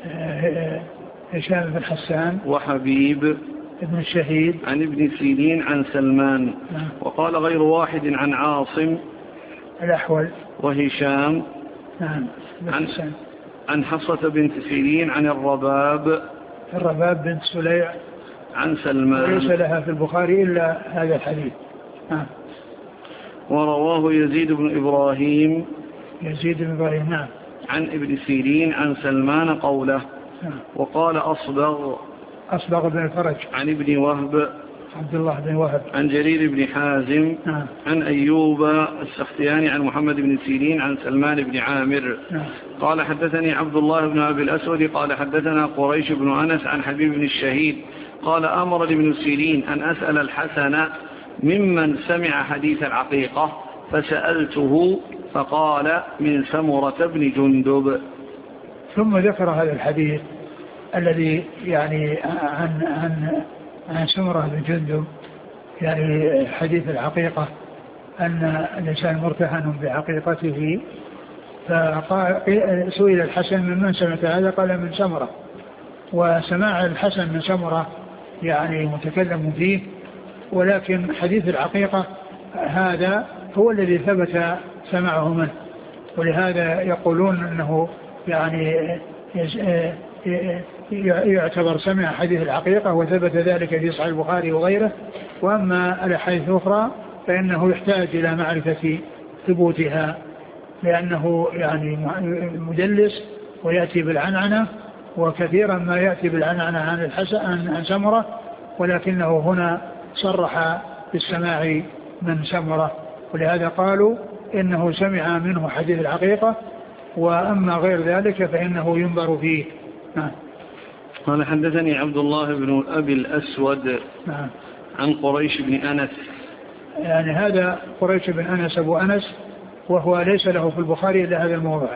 هشام بن حسان وحبيب ابن الشهيد عن ابن سيرين عن سلمان. نعم. وقال غير واحد عن عاصم الأحول وهشام نعم عن, عن حصة بنت سيرين عن الرباب الرباب بنت سليع عن سلمان، وليس لها في البخاري إلا هذا الحديث. نعم. ورواه يزيد بن إبراهيم يزيد بن إبراهيم نعم عن ابن سيرين عن سلمان قوله. نعم. وقال أصبغ أصبغ بن الفرج عن ابن وهب عبد الله بن وهب عن جرير بن حازم نعم. عن أيوب السختياني عن محمد بن سيرين عن سلمان بن عامر. نعم. قال حدثني عبد الله بن أبي الأسود قال حدثنا قريش بن أنس عن حبيب بن الشهيد قال أمر ابن سيرين أن أسأل الحسن ممن سمع حديث العقيقة، فسألته فقال من سمرة بن جندب. ثم ذكر هذا الحديث الذي يعني عن عن عن سمرة بن جندب، يعني حديث العقيقة أن الإنسان مرتهن بعقيقته، فسئل الحسن ممن سمعت هذا قال من سمرة، وسماع الحسن من سمرة يعني متكلم فيه، ولكن حديث العقيقة هذا هو الذي ثبت سمعه منه، ولهذا يقولون أنه يعني يعتبر سمع حديث العقيقة وثبت ذلك في صحيح البخاري وغيره. وأما الأحاديث الأخرى فإنه يحتاج إلى معرفة ثبوتها، لأنه يعني مدلس ويأتي بالعنعنة، وكثيرا ما يأتي بالعنعنة عن الحسن عن سمرة، ولكنه هنا صرح بالسماع من سمرة، ولهذا قالوا إنه سمع منه حديث العقيقة، وأما غير ذلك فإنه ينظر فيه. نعم. قال حدثني عبد الله بن أبي الأسود نعم. عن قريش بن أنس، يعني هذا قريش بن أنس أبو أنس، وهو ليس له في البخاري إلا هذا الموضع.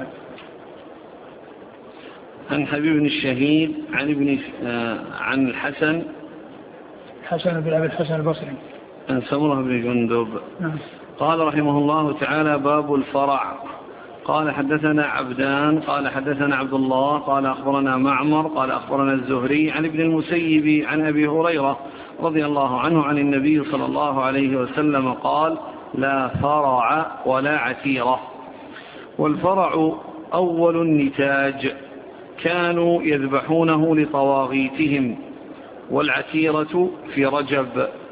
عن حبيب بن الشهيد عن ابن آه عن الحسن حسن بن أبي الحسن البصري عن سمرة بن جندب. نعم. قال رحمه الله تعالى: باب الفرع. قال حدثنا عبدان قال حدثنا عبد الله قال أخبرنا معمر قال أخبرنا الزهري عن ابن المسيب عن أبي هريرة رضي الله عنه عن النبي صلى الله عليه وسلم قال: لا فرع ولا عتيرة. والفرع أول النتاج كانوا يذبحونه لطواغيتهم، والعتيرة في رجب.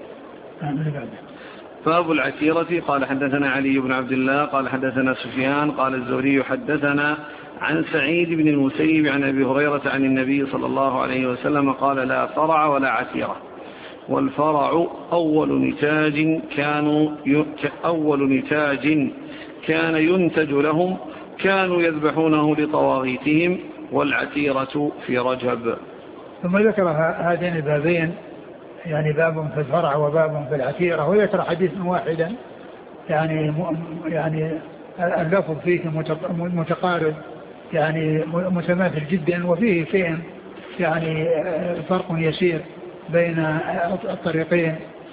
باب العتيرة. قال حدثنا علي بن عبد الله قال حدثنا سفيان قال الزهري حدثنا عن سعيد بن المسيب عن أبي هريرة عن النبي صلى الله عليه وسلم قال: لا فرع ولا عتيرة. والفرع أول نتاج كانوا أول نتاج كان ينتج لهم، كانوا يذبحونه لطواغيتهم، والعتيرة في رجب. ثم ذكر هذين البابين يعني باب في الفرع وباب في العتيرة، وذكر حديثا واحدا يعني يعني اللفظ فيه متقارب يعني متماثل جدا، وفيه شيء يعني فرق يسير بين الطريقين.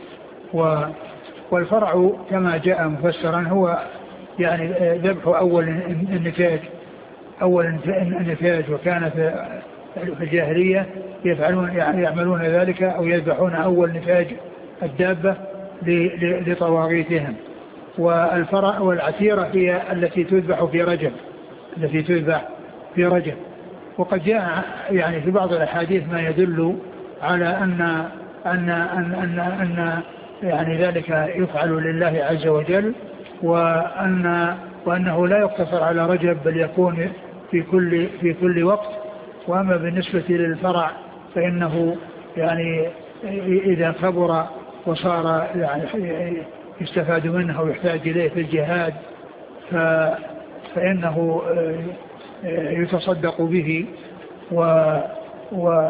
والفرع كما جاء مفسرا هو يعني ذبح أول النتاج أول النتاج، وكان في الجاهلية يفعلون يعني يعملون ذلك أو يذبحون أول نتاج الدابة لطواغيتهم. والفرع والعتيرة هي التي تذبح في رجب التي تذبح في رجب. وقد جاء يعني في بعض الأحاديث ما يدل على أن أن أن أن, أن يعني ذلك يفعل لله عز وجل، وأن وأنه لا يقتصر على رجب بل يكون في كل في كل وقت. وأما بالنسبة للفرع فإنه يعني إذا كبر وصار يعني يستفاد منه ويحتاج إليه في الجهاد فإنه يتصدق به. و و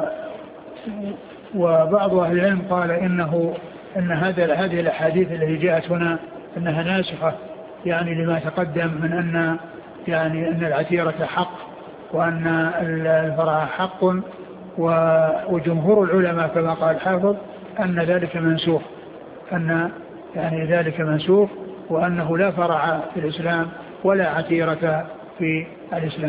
وبعض أهل العلم قال إنه إن هذا هذه الأحاديث التي جاءت هنا أنها ناسخة يعني لما تقدم من أن يعني أن العتيرة حق وأن الفرع حق. وجمهور العلماء كما قال الحافظ أن ذلك منسوخ أن يعني ذلك منسوخ وأنه لا فرع في الإسلام ولا عتيرة في الإسلام.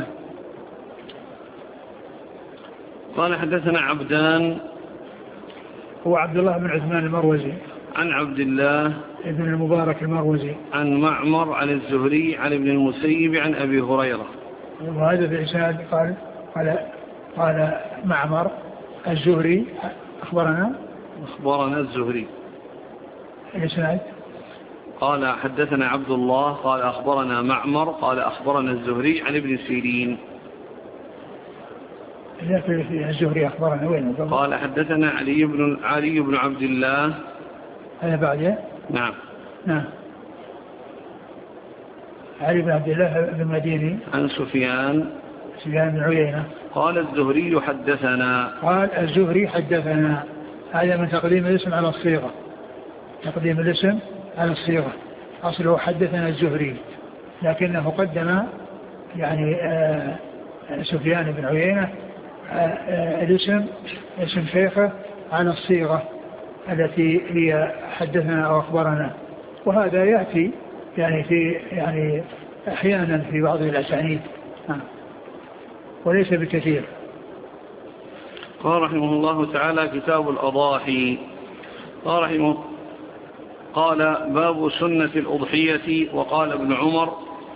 قال حدثنا عبدان هو عبد الله بن عثمان المروزي عن عبد الله ابن المبارك المروزي عن معمر عن الزهري عن ابن المسيب عن أبي هريرة. وهذا في الإسناد قال قال قال معمر الزهري أخبرنا أخبرنا الزهري. الإسناد قال حدثنا عبد الله قال أخبرنا معمر قال أخبرنا الزهري عن ابن سيرين. في الزهري أخبرنا وين؟ قال حدثنا علي بن علي بن عبد الله. هذا بعده؟ نعم نعم. علي بن عبد الله بن المديني عن سفيان سفيان بن عيينة قال الزهري حدثنا. قال الزهري حدثنا. هذا من تقديم الاسم على الصيغة، تقديم الاسم على الصيغة. أصله حدثنا الزهري لكنه قدم يعني آه سفيان بن عيينة آه آه الاسم اسم شيخه على الصيغة التي هي حدثنا أو أخبرنا. وهذا يأتي يعني في يعني أحيانا في بعض الأسانيد وليس بكثير. قال رحمه الله تعالى كتاب الأضاحي. قال رحمه قال باب سنة الأضحية. وقال ابن عمر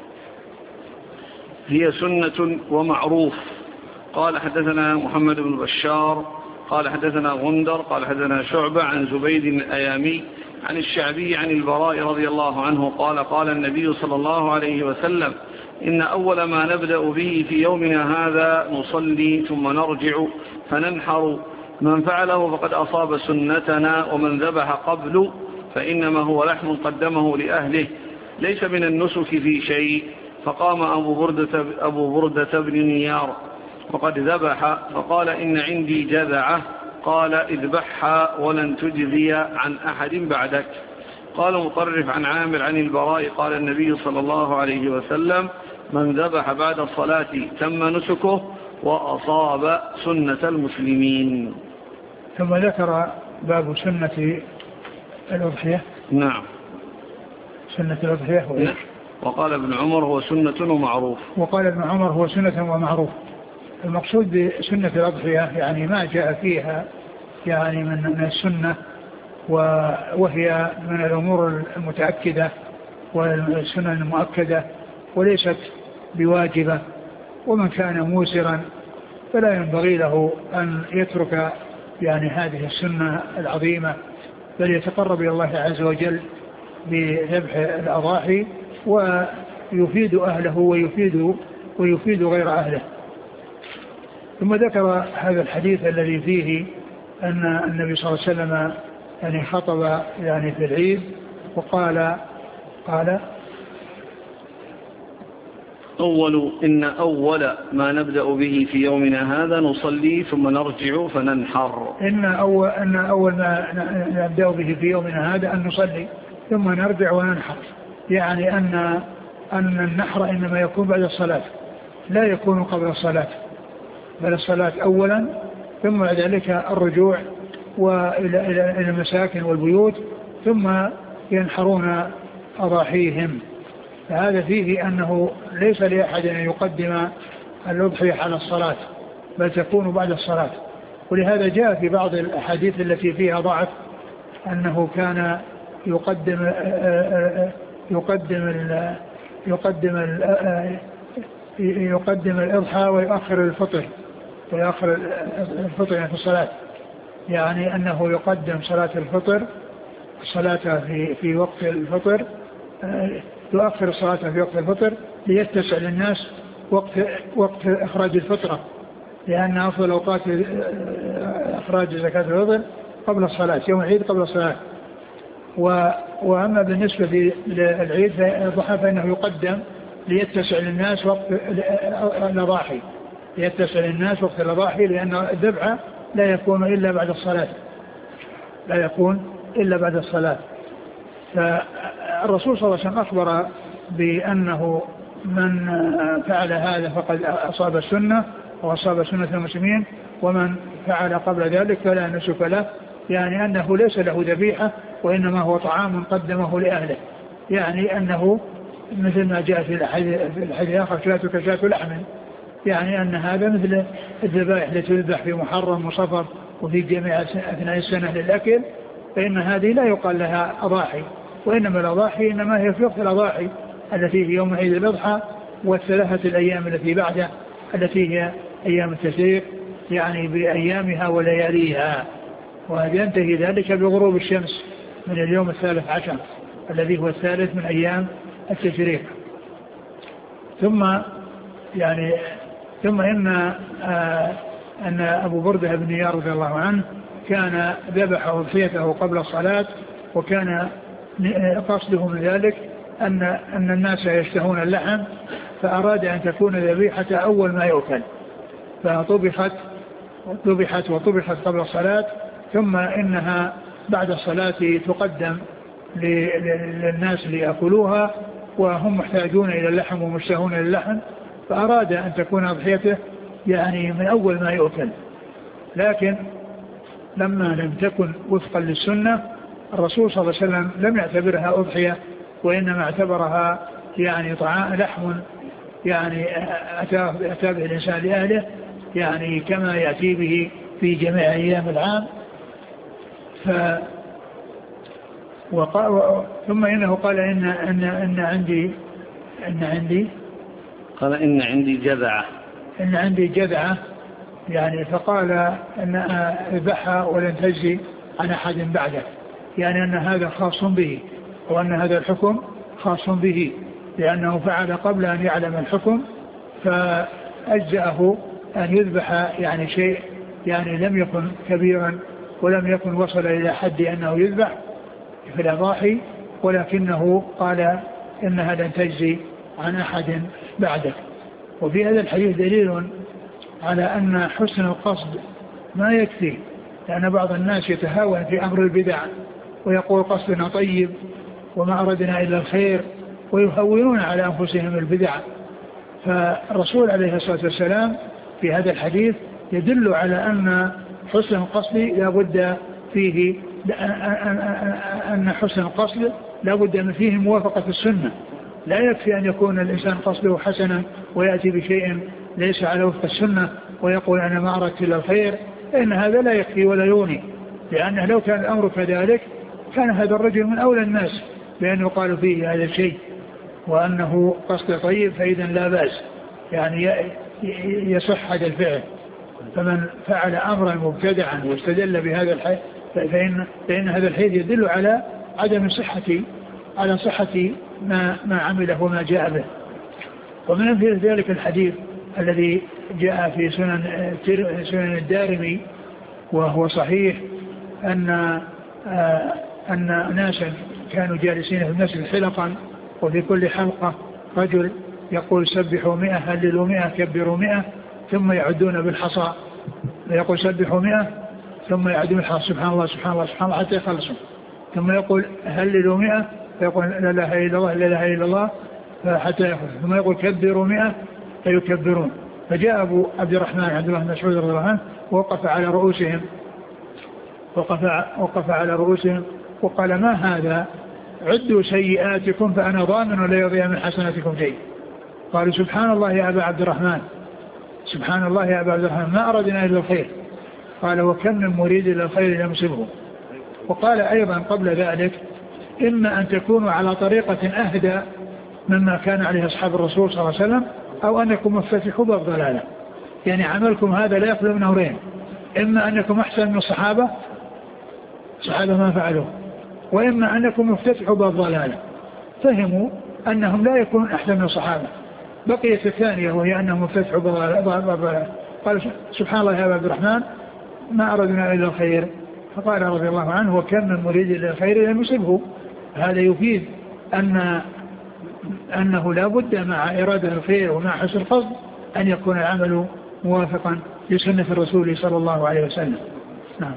هي سنة ومعروف. قال حدثنا محمد بن بشار قال حدثنا غندر قال حدثنا شعبة عن زبيد الأيامي عن الشعبي عن البراء رضي الله عنه قال قال النبي صلى الله عليه وسلم إن أول ما نبدأ به في يومنا هذا نصلي ثم نرجع فننحر من فعله فقد أصاب سنتنا ومن ذبح قبل فإنما هو لحم قدمه لأهله ليس من النسك في شيء. فقام أبو بردة, أبو بردة بن نيار وقد ذبح فقال إن عندي جذعة قال اذبحها ولن تجزي عن أحد بعدك. قال مطرف عن عامر عن البراء قال النبي صلى الله عليه وسلم من ذبح بعد الصلاة تم نسكه وأصاب سنة المسلمين. ثم ذكر باب سنة الأضحية. نعم سنة الأضحية هو نعم. وقال ابن عمر هو سنة ومعروف. وقال ابن عمر هو سنة ومعروف. المقصود بسنة الأضحية يعني ما جاء فيها يعني من السنة وهي من الأمور المتأكدة والسنة المؤكدة وليست بواجبة. ومن كان موسرا فلا ينبغي له أن يترك يعني هذه السنة العظيمة بل يتقرب إلى الله عز وجل بذبح الأضاحي ويفيد أهله ويفيد ويفيد غير أهله. ثم ذكر هذا الحديث الذي فيه أن النبي صلى الله عليه وسلم يعني خطب يعني في العيد وقال قال أول إن أول ما نبدأ به في يومنا هذا نصلي ثم نرجع فننحر. إن أول, إن أول ما نبدأ به في يومنا هذا أن نصلي ثم نرجع وننحر، يعني أن أن النحر إنما يكون بعد الصلاة لا يكون قبل الصلاة، بل الصلاة أولا ثم بعد ذلك الرجوع وإلى إلى المساكن والبيوت ثم ينحرون أضاحيهم. فهذا فيه أنه ليس لأحد أن يقدم الأضحية على الصلاة بل تكون بعد الصلاة. ولهذا جاء في بعض الأحاديث التي فيها ضعف أنه كان يقدم يقدم يقدم يقدم الإضحى ويؤخر الفطر ويؤخر الفطر في الصلاة، يعني أنه يقدم صلاة الفطر صلاة في في وقت الفطر، يؤخر الصلاة في وقت الفطر ليتسع للناس وقت وقت إخراج الفطرة، لأن أفضل أوقات إخراج زكاة الفطر قبل الصلاة، يوم العيد قبل الصلاة. وأما بالنسبة للعيد الضحى فإنه يقدم ليتسع للناس وقت الأضاحي، ليتسع للناس وقت الأضاحي، لأن الذبح لا يكون إلا بعد الصلاة، لا يكون إلا بعد الصلاة. فالرسول صلى الله عليه وسلم أخبر بأنه من فعل هذا فقد أصاب السنة وأصاب سنة المسلمين، ومن فعل قبل ذلك فلا نسك له، يعني أنه ليس له ذبيحة وإنما هو طعام قدمه لأهله، يعني أنه مثل ما جاء في الحديث الآخر شاتك شات لحم، يعني أن هذا مثل الذبائح التي تذبح في محرم وصفر وفي جميع أثناء السنة للأكل، فإن هذه لا يقال لها أضاحي، وإنما الأضاحي إنما هي في وقت الأضاحي التي في يوم عيد الأضحى والثلاثة الأيام التي بعده التي هي أيام التشريق، يعني بأيامها ولياليها، وينتهي ذلك بغروب الشمس من اليوم الثالث عشر الذي هو الثالث من أيام التشريق. ثم يعني ثم إن آه أن أبو بردة بن نيار رضي الله عنه كان ذبح أضحيته قبل الصلاة، وكان قصده من ذلك أن أن الناس يشتهون اللحم، فأراد أن تكون ذبيحة أول ما يؤكل، فطبخت وطبخت وطبخت قبل الصلاة، ثم إنها بعد الصلاة تقدم للناس ليأكلوها وهم محتاجون إلى اللحم ومشتهون للحم، فأراد أن تكون أضحيته يعني من أول ما يؤكل. لكن لما لم تكن وفقا للسنة الرسول صلى الله عليه وسلم لم يعتبرها أضحية، وإنما اعتبرها يعني طعام لحم يعني أتى به الإنسان لأهله، يعني كما يأتي به في جميع أيام العام. ف وقال ثم إنه قال إن, إن, إن عندي إن عندي قال إن عندي جذعة إن عندي جذعة يعني، فقال أن اذبحها ولن تجزي عن أحد بعده، يعني أن هذا خاص به، وأن هذا الحكم خاص به لأنه فعل قبل أن يعلم الحكم، فأجزأه أن يذبح يعني شيء يعني لم يكن كبيرا ولم يكن وصل إلى حد أنه يذبح في الأضاحي، ولكنه قال إنها لن تجزي عن أحد بعدك. وفي هذا الحديث دليل على أن حسن القصد ما يكفي، لأن بعض الناس يتهاون في أمر البدع ويقول قصدنا طيب وما أردنا إلا الخير، ويهونون على أنفسهم البدع. فالرسول عليه الصلاة والسلام في هذا الحديث يدل على أن حسن القصد لا بد فيه أن حسن القصد لا بد من فيه موافقة السنة، لا يكفي أن يكون الإنسان قصده حسنا ويأتي بشيء ليس على وفق السنة ويقول أنا ما أردت إلا الخير، إن هذا لا يكفي ولا يغني، لأنه لو كان الأمر كذلك كان هذا الرجل من أولى الناس بأنه قالوا فيه هذا الشيء وأنه قصد طيب، فإذا لا بأس يعني يصح هذا الفعل. فمن فعل أمرا مبتدعا واستدل بهذا الحديث فإن, فإن هذا الحديث يدل على عدم صحة على صحة ما, ما عمله وما جاء به. ومن أمثلة ذلك الحديث الذي جاء في سنن, سنن الدارمي وهو صحيح أن, أن ناسا كانوا جالسين في المسجد حلقا، وفي كل حلقة رجل يقول سبحوا مئة هللوا مئة كبروا مئة ثم يعدون بالحصى، يقول سبحوا مئة ثم يعدون بالحصى سبحان الله سبحان الله سبحان الله حتى يخلصوا، ثم يقول هللوا مئة فيقول لا إله إلا الله لا إله إلا الله حتى يخلصوا، ثم يقول كبروا مئة فيكبرون. فجاء أبو عبد الرحمن عبد الله بن مسعود رضي الله عنه ووقف على رؤوسهم وقف, وقف على رؤوسهم وقال ما هذا؟ عدوا سيئاتكم فأنا ضامن لا يضيع من حسناتكم شيء. قالوا سبحان الله يا أبا عبد الرحمن سبحان الله يا أبا عبد الرحمن ما أردنا إلا الخير. قال وكم من مريد إلى الخير لم يصبه. وقال أيضا قبل ذلك إما أن تكونوا على طريقة أهدى مما كان عليه أصحاب الرسول صلى الله عليه وسلم أو أنكم مفتتحوا باب ضلالة، يعني عملكم هذا لا يخلو من أمرين، إما أنكم أحسن من الصحابة صحابة ما فعلوا، وإما أنكم مفتتحوا باب ضلالة. فهموا أنهم لا يكونون أحسن من الصحابة. بقية الثانية وهي أنهم مفتتحوا باب ضلالة. قال سبحان الله يا عبد الرحمن ما أردنا إلا الخير. فقال رضي الله عنه وكم من مريد إلى الخير لم يصبه. هذا يفيد أن أنه لا بد مع إرادة الخير ومع حسن القصد أن يكون العمل موافقا لسنة الرسول صلى الله عليه وسلم. نعم.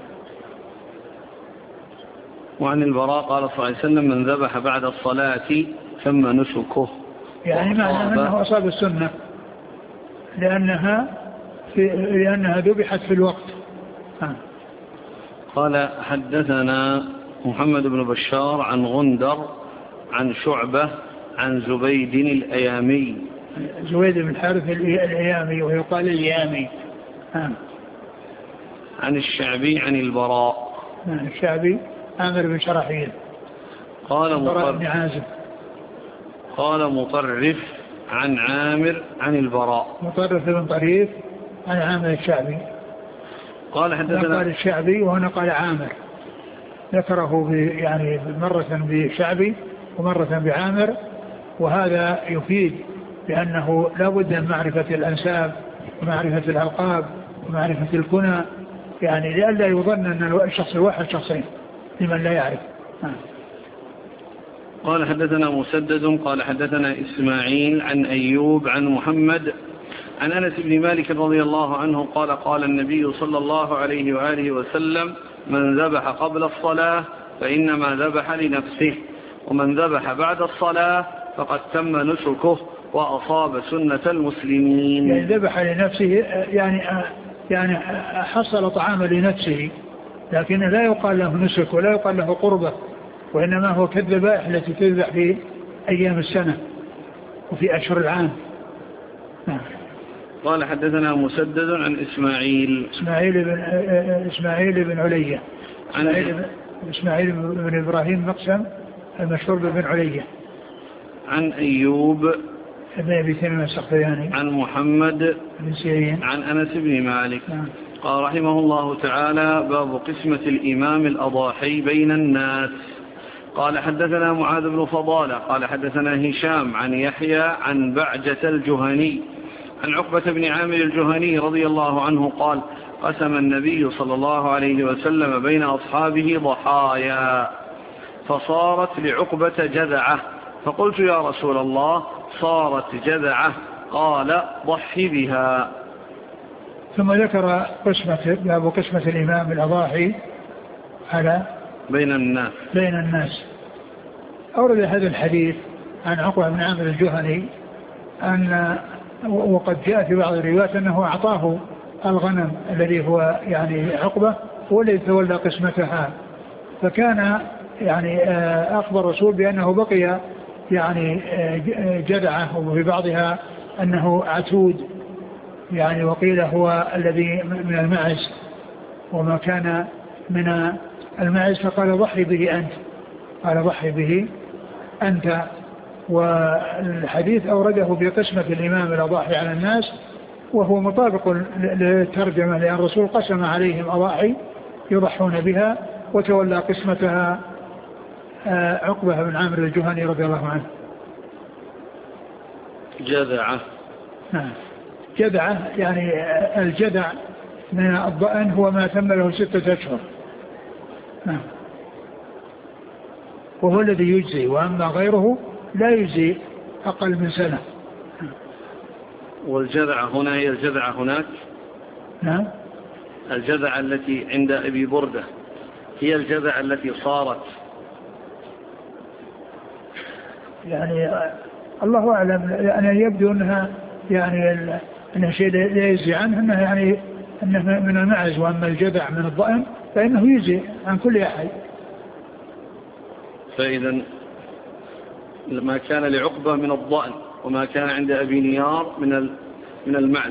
وعن البراء قال صلى الله عليه وسلم من ذبح بعد الصلاة ثم نسكه، يعني معنى أنه أصاب السنة لأنها, في لأنها ذبحت في الوقت. آه. قال حدثنا محمد بن بشار عن غندر عن شعبة عن زبيد الأيامي. زبيد بن الحارث الأيامي ويقال اليامي. آه. عن الشعبي عن البراء. آه. الشعبي عامر بن شرحيل. قال مطرف بن عازب. قال مطرف عن عامر عن البراء. مطرف بن طريف عن عامر الشعبي. قال حدثنا قال الشعبي وهنا قال عامر، ذكره يعني مرة بشعبي ومرة بعامر، وهذا يفيد بأنه لا بد من معرفة الأنساب ومعرفة الألقاب ومعرفة الكنى، يعني لئلا يظن أن الشخص الواحد شخصين لمن لا يعرف. قال حدثنا مسدد قال حدثنا إسماعيل عن أيوب عن محمد عن أنس بن مالك رضي الله عنه قال قال النبي صلى الله عليه وآله وسلم من ذبح قبل الصلاة فإنما ذبح لنفسه، ومن ذبح بعد الصلاة فقد تم نسكه وأصاب سنة المسلمين. يعني ذبح لنفسه يعني يعني حصل طعاما لنفسه، لكن لا يقال له نسك ولا يقال له قربة، وإنما هو كالذبائح التي تذبح في أيام السنة وفي أشهر العام. نعم. قال حدثنا مسدد عن إسماعيل إسماعيل بن إسماعيل بن علية إسماعيل بن, إسماعيل بن إبراهيم مقسم المشهور بن علية. عن أيوب ابن أبي تميم السختياني. عن محمد بن سيرين. عن أنس بن مالك. نعم. قال رحمه الله تعالى باب قسمة الإمام الأضاحي بين الناس. قال حدثنا معاذ بن فضالة قال حدثنا هشام عن يحيى عن بعجة الجهني عن عقبة بن عامر الجهني رضي الله عنه قال قسم النبي صلى الله عليه وسلم بين أصحابه ضحايا فصارت لعقبة جذعة، فقلت يا رسول الله صارت جذعة؟ قال ضحي بها. ثم ذكر قسمة باب قسمة الإمام الأضاحي على بين الناس بين الناس. أورد هذا الحديث عن عقبة بن عامر الجهني أن وقد جاء في بعض الروايات أنه أعطاه الغنم الذي هو يعني عقبة هو الذي تولى قسمتها، فكان يعني أخبر الرسول بأنه بقي يعني جدعة، وفي بعضها أنه عتود يعني، وقيل هو الذي من المعز وما كان من المعز، فقال ضحي به أنت، قال ضحي به أنت. والحديث أورده بقسمة الإمام الأضاحي على الناس، وهو مطابق للترجمة، لأن الرسول قسم عليهم أضاحي يضحون بها، وتولى قسمتها عقبة بن عامر الجهني رضي الله عنه. جذعة. نعم. جذعة يعني الجذع من الضأن هو ما تم له ستة أشهر. نعم. وهو الذي يجزي، وأما غيره لا يجزي أقل من سنة. والجذعة هنا هي الجذعة هناك؟ نعم. الجذعة التي عند أبي بردة هي الجذعة التي صارت؟ يعني الله أعلم، يعني يبدو أنها يعني أنها شيء لا يجزي عنه، أنها يعني أنه من المعز، وأما الجذع من الضأن فإنه يجزي عن كل أحد. فإذا ما كان لعقبة من الضأن وما كان عند أبي نيار من من المعز.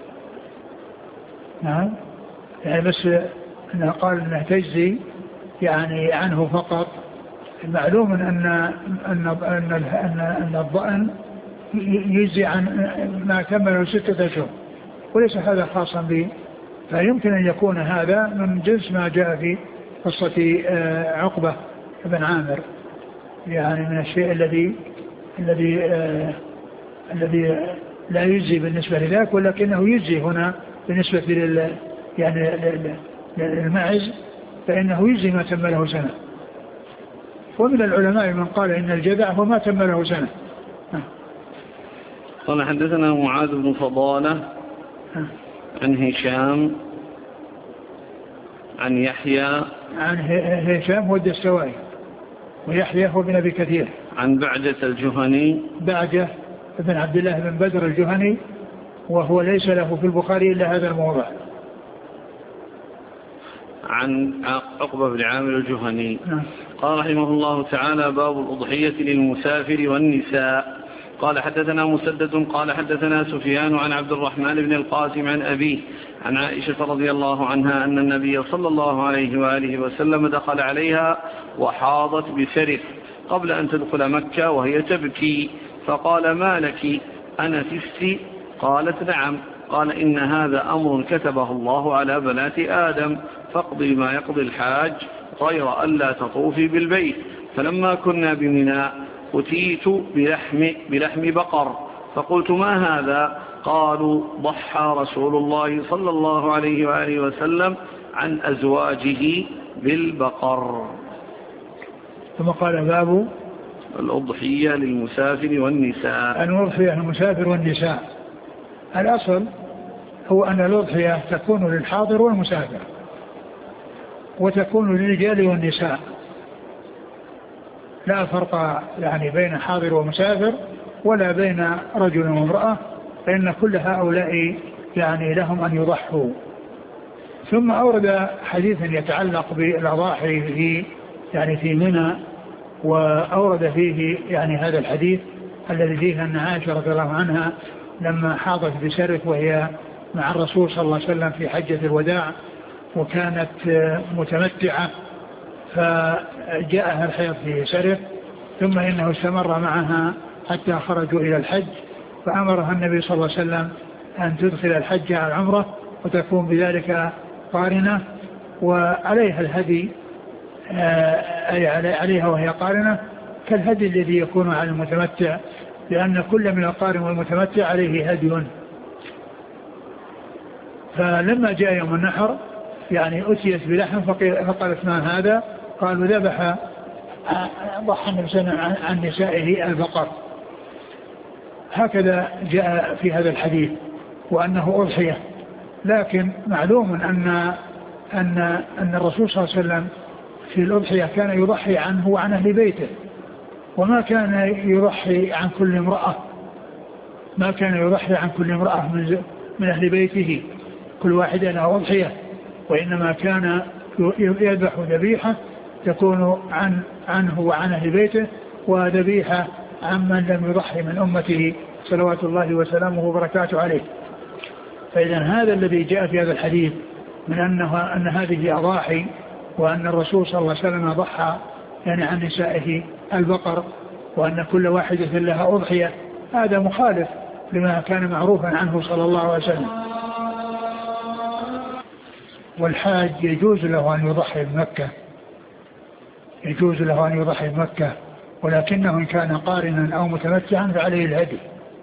نعم، يعني بس أنه قال أنه تجزي يعني عنه فقط. معلوم أن أن أن أن الضأن يجزي عن ما كمله ستة أشهر، وليس هذا خاصا به، فيمكن أن يكون هذا من جنس ما جاء في قصة عقبة بن عامر، يعني من الشيء الذي الذي آه الذي لا يجزي بالنسبة لذاك، ولكنه يجزي هنا بالنسبة لل يعني للمعز، فإنه يجزي ما تم له سنة. ومن العلماء من قال إن الجذع هو ما تم له سنة. قال حدثنا معاذ بن فضالة عن هشام عن يحيى عن هشام هو الدستوائي، ويحيى هو بن أبي كثير عن بعجة الجهني بعجة بن عبد الله بن بدر الجهني، وهو ليس له في البخاري إلا هذا الموضع. عن عقبة بن عامر الجهني قال رحمه الله تعالى: باب الأضحية للمسافر والنساء. قال حدثنا مسدد قال حدثنا سفيان عن عبد الرحمن بن القاسم عن أبيه عن عائشة رضي الله عنها أن النبي صلى الله عليه وآله وسلم دخل عليها وحاضت بسرف قبل أن تدخل مكة وهي تبكي، فقال: ما لك أنا تفتي؟ قالت: نعم. قال: إن هذا أمر كتبه الله على بنات آدم، فاقضي ما يقضي الحاج غير ألا تطوفي بالبيت. فلما كنا بمنى أتيت بلحم, بلحم بقر، فقلت: ما هذا؟ قالوا: ضحى رسول الله صلى الله عليه وآله وسلم عن أزواجه بالبقر. ثم قال: باب الأضحية للمسافر والنساء. الأضحية للمسافر والنساء. الأصل هو أن الأضحية تكون للحاضر والمسافر، وتكون للرجال والنساء، لا فرق يعني بين حاضر ومسافر ولا بين رجل وامرأة، فإن كل هؤلاء يعني لهم أن يضحوا. ثم أورد حديثا يتعلق بالأضاحي في يعني في منى، وأورد فيه يعني هذا الحديث الذي فيه أن عائشة رضي الله عنها لما حاضت بسرف وهي مع الرسول صلى الله عليه وسلم في حجة الوداع، وكانت متمتعة، فجاءها الحيض في سرف، ثم إنه استمر معها حتى خرجوا إلى الحج، فأمرها النبي صلى الله عليه وسلم أن تدخل الحج على العمرة وتكون بذلك قارنة، وعليها الهدي أي عليها وهي قارنة كالهدي الذي يكون على المتمتع، لأن كل من القارن والمتمتع عليه هدي. فلما جاء يوم النحر يعني أتيت بلحم، فقالت: ما هذا؟ قالوا: ذبح ضحى النبي عن نسائه البقر. هكذا جاء في هذا الحديث، وأنه أضحية. لكن معلوم أن أن أن الرسول صلى الله عليه وسلم في الأضحية كان يضحي عنه وعن أهل بيته، وما كان يضحي عن كل امرأة، ما كان يضحي عن كل امرأة من من أهل بيته، كل واحد له أضحية، وإنما كان يذبح ذبيحة تكون عن عنه وعن أهل بيته، وذبيحة عمن لم يضحي من أمته صلوات الله وسلامه وبركاته عليه. فإذا هذا الذي جاء في هذا الحديث من أنه أن هذه أضاحي، وأن الرسول صلى الله عليه وسلم ضحى يعني عن نسائه البقر، وأن كل واحدة لها أضحية، هذا مخالف لما كان معروفا عنه صلى الله عليه وسلم. والحاج يجوز له أن يضحي بمكة، يجوز له أن يضحي بمكة، ولكنه إن كان قارنا أو متمتعا فعليه الهدي،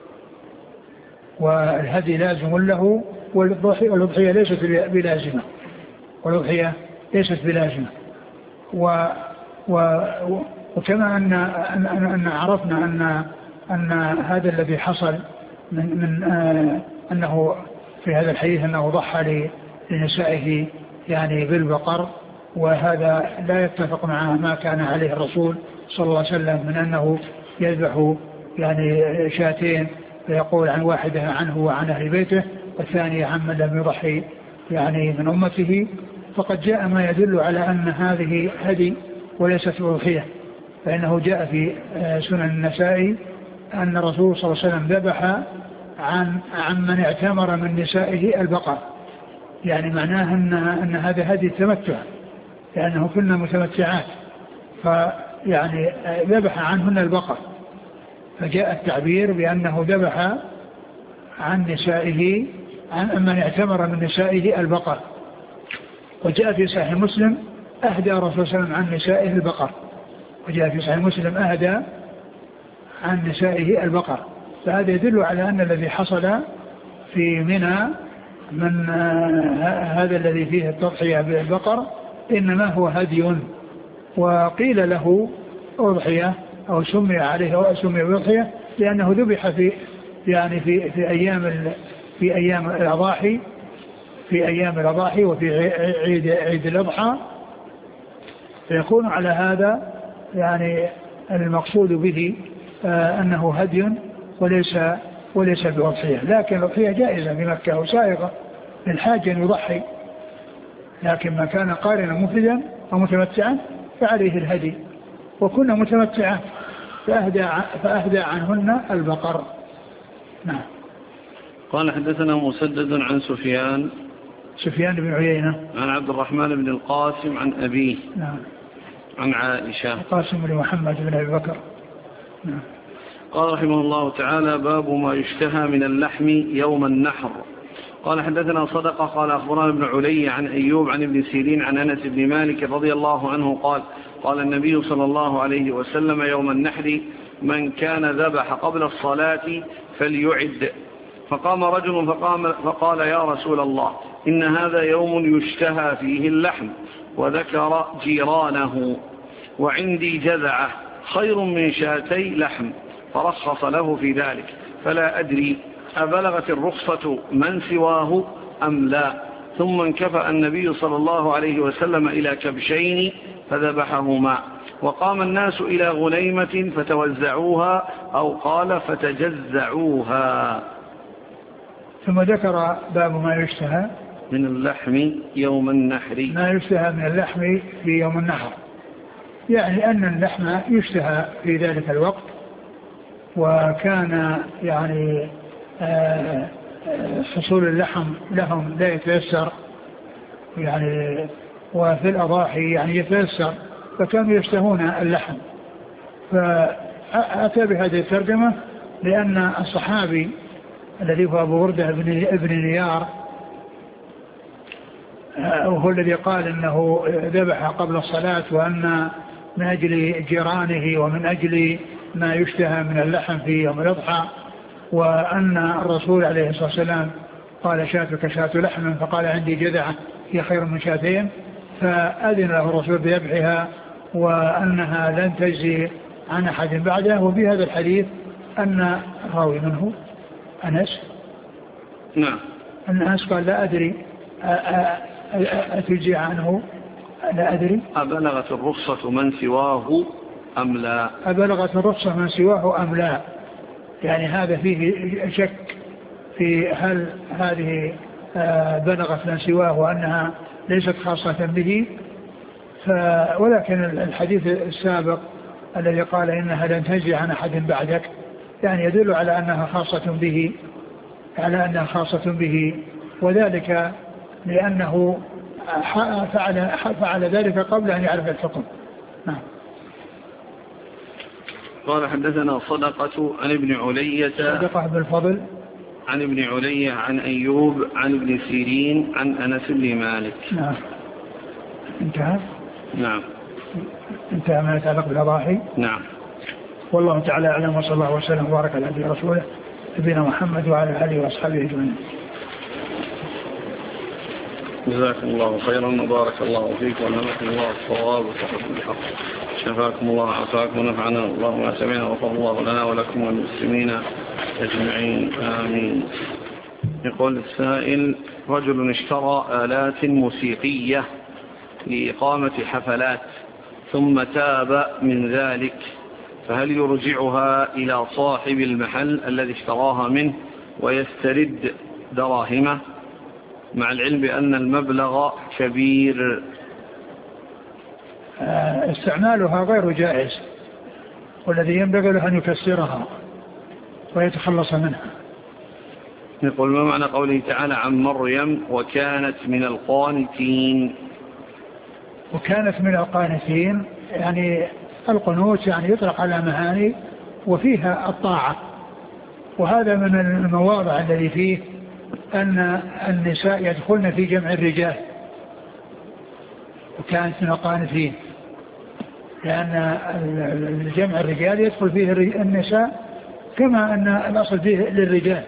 والهدي لازم له، والأضحية ليست بلازمة، والأضحية ليست بلازمة. و و وكما أن, أن, أن عرفنا أن, أن هذا الذي حصل من, من آه أنه في هذا الحديث أنه ضحى لنسائه يعني بالبقر، وهذا لا يتفق مع ما كان عليه الرسول صلى الله عليه وسلم من أنه يذبح يعني شاتين فيقول عن واحدة عنه وعن أهل بيته والثانية عن من لم يضحي يعني من أمته. فقد جاء ما يدل على أن هذه هدي وليست أضحية، فإنه جاء في سنن النسائي أن الرسول صلى الله عليه وسلم ذبح عن, عن من اعتمر من نسائه البقر، يعني معناه أن, أن هذا هدي التمتع لأنه كنا متمتعات، فيعني ذبح عنهن البقر، فجاء التعبير بأنه ذبح عن نسائه عن من اعتمر من نسائه البقر. وجاء في صحيح مسلم أهدى الرسول صلى الله عليه وسلم عن نسائه البقر، وجاء في صحيح مسلم أهدى عن نسائه البقر. فهذا يدل على أن الذي حصل في منى من هذا الذي فيه التضحية بالبقر إنما هو هدي، وقيل له أضحية أو سمي عليه أو سمي بأضحية لأنه ذبح في يعني في في أيام في أيام الأضاحي في أيام الأضاحي وفي عيد عيد الأضحى، فيكون على هذا يعني المقصود به آه أنه هدي وليس وليس بأضحية. لكن الأضحية جائزة في مكة وسائغة للحاج أن يضحي، لكن ما كان قارنا مفردا أو متمتعا فعليه الهدي، وكنا متمتعات فأهدى, فأهدى عنهن البقر. نعم. قال حدثنا مسدد عن سفيان سفيان بن عيينة عن عبد الرحمن بن القاسم عن أبيه نعم عن عائشة القاسم بن محمد بن أبي بكر. نعم. قال رحمه الله تعالى باب ما يشتهى من اللحم يوم النحر. قال حدثنا صدقة قال أخبرنا ابن علي عن أيوب عن ابن سيرين عن أنس بن مالك رضي الله عنه قال قال النبي صلى الله عليه وسلم يوم النحر من كان ذبح قبل الصلاة فليعد. فقام رجل فقام فقال يا رسول الله إن هذا يوم يشتهى فيه اللحم، وذكر جيرانه، وعندي جذعة خير من شاتي لحم، فرخص له في ذلك، فلا أدري أبلغت الرخصة من سواه أم لا. ثم انكفأ النبي صلى الله عليه وسلم إلى كبشين فذبحهما، وقام الناس إلى غنيمة فتوزعوها أو قال فتجزعوها. ثم ذكر باب ما يشتهى من اللحم يوم النحر، ما يشتهى من اللحم في يوم النحر، يعني أن اللحم يشتهى في ذلك الوقت، وكان يعني حصول اللحم لهم لا يتيسر يعني، وفي الأضاحي يعني يتيسر، فكانوا يشتهون اللحم. فأتى بهذه الترجمة لأن الصحابي الذي هو أبو وردة ابن نيار وهو الذي قال إنه ذبح قبل الصلاة، وأن من أجل جيرانه ومن أجل ما يشتهى من اللحم في يوم الأضحى، وأن الرسول عليه الصلاة والسلام قال شاتك شات لحم، فقال عندي جذعة هي خير من شاتين، فأذن له الرسول بذبحها وأنها لن تجزي عن أحد بعده. وفي هذا الحديث أن راوي منه أنس نعم أن أنس قال لا أدري أتجزي عنه، لا أدري أبلغت الرخصة من سواه أم لا، أبلغت الرخصة من سواه أم لا، يعني هذا فيه شك في هل هذه بلغت من سواه وأنها ليست خاصة به. ولكن الحديث السابق الذي قال إنها لن تجزي عن أحد بعدك يعني يدل على أنها خاصة به، على أنها خاصة به، وذلك لأنه فعل, فعل ذلك قبل أن يعرف الحكم. نعم. قال حدثنا صدقة عن ابن علية صدقة بالفضل عن ابن علية عن أيوب عن ابن سيرين عن أنس بن مالك. نعم. انتهى. نعم انتهى ما يتعلق بالأضاحي. نعم. والله تعالى أعلم، وصلى الله وسلم وبارك على نبينا رسوله نبينا محمد وعلى آله وأصحابه أجمعين. جزاكم الله خيرا وبارك الله فيك ونفعكم الله الصواب وتحكم الحق. شفاكم الله وعافاكم ونفعنا الله ما سمعنا وغفر الله لنا ولكم والمسلمين أجمعين آمين. يقول السائل: رجل اشترى آلات موسيقية لإقامة حفلات ثم تاب من ذلك، فهل يرجعها إلى صاحب المحل الذي اشتراها منه ويسترد دراهمه، مع العلم بأن المبلغ كبير؟ استعمالها غير جائز، والذي ينبغي له أن يكسرها ويتخلص منها. يقول: ما معنى قوله تعالى عن مريم وكانت من القانتين؟ وكانت من القانتين يعني القنوت يعني يطلق على معاني وفيها الطاعة، وهذا من المواضع الذي فيه أن النساء يدخلن في جمع الرجال، وكانت من القانتين لأن الجمع الرجال يدخل فيه النساء كما أن الأصل فيه للرجال.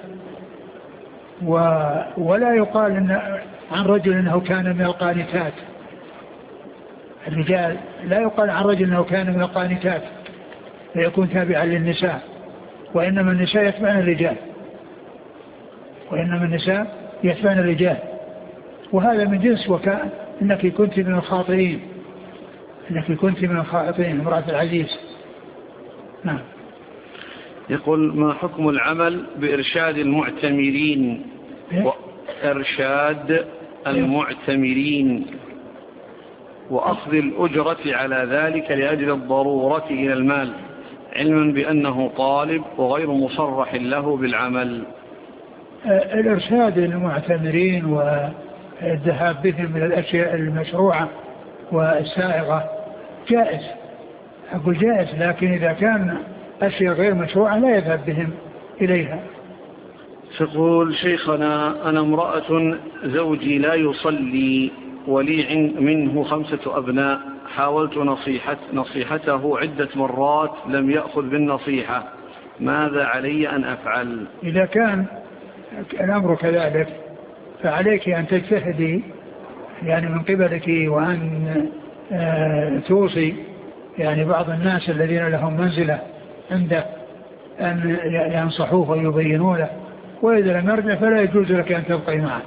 ولا يقال إن عن رجل أنه كان من القانتات، الرجال لا يقال عن رجل أنه كان من القانتات فيكون تابعا للنساء، وإنما النساء يتبعن الرجال وإنما النساء يتبعن الرجال وهذا من جنس وكأن إنك كنت من الخاطئين، إنك كنت من الخاطئين امرأة العزيز. نعم. يقول: ما حكم العمل بإرشاد المعتمرين وإرشاد المعتمرين وأخذ الأجرة على ذلك لأجل الضرورة إلى المال، علما بأنه طالب وغير مصرح له بالعمل؟ الإرشاد المعتمرين والذهاب بهم من الأشياء المشروعة والسائغة جائز، أقول جائز، لكن إذا كان أشياء غير مشروعة لا يذهب بهم إليها. تقول: شيخنا، أنا امرأة زوجي لا يصلي ولي منه خمسة أبناء، حاولت نصيحت نصيحته عدة مرات لم يأخذ بالنصيحة، ماذا علي أن أفعل؟ إذا كان الأمر كذلك فعليك أن تجتهدي يعني من قبلك، وأن توصي يعني بعض الناس الذين لهم منزلة عنده أن ينصحوه ويبينوا له، وإذا لم يرجع فلا يجوز لك أن تبقي معه.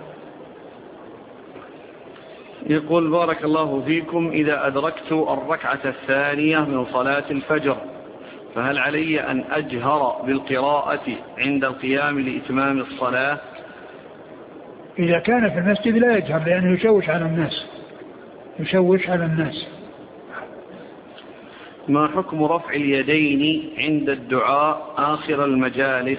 يقول: بارك الله فيكم، إذا أدركت الركعة الثانية من صلاة الفجر فهل علي أن أجهر بالقراءة عند القيام لإتمام الصلاة؟ إذا كان في المسجد لا يجهر، لأنه يشوش على الناس يشوش على الناس. ما حكم رفع اليدين عند الدعاء آخر المجالس؟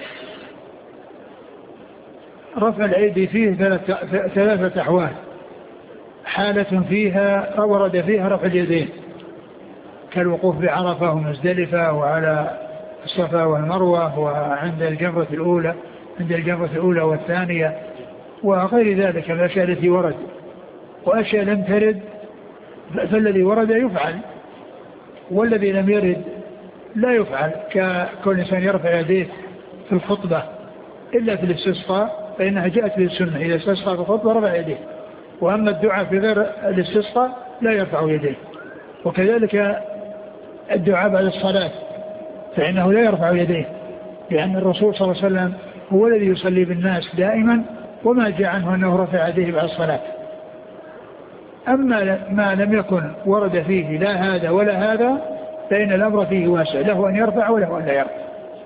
رفع الأيدي فيه ثلاثة أحوال: حالة فيها ورد فيها رفع اليدين كالوقوف بعرفة ومزدلفة وعلى الصفا والمروة وعند الجمرة الأولى عند الجمرة الأولى والثانية وغير ذلك من الأشياء التي ورد، وأشياء لم ترد فالذي ورد يفعل، والذي لم يرد لا يفعل، ككل إنسان يرفع يديه في الخطبة إلا في الاستسقاء فإنها جاءت للسنة، إذا استسقى في الخطبة رفع يديه، وأما الدعاء في غير الاستسقاء لا يرفع يديه. وكذلك الدعاء بعد الصلاة فإنه لا يرفع يديه، لأن الرسول صلى الله عليه وسلم هو الذي يصلي بالناس دائما وما جاء عنه أنه رفع يديه بعد الصلاة. أما ما لم يكن ورد فيه لا هذا ولا هذا فإن الأمر فيه واسع، له أن يرفع وله أن لا يرفع.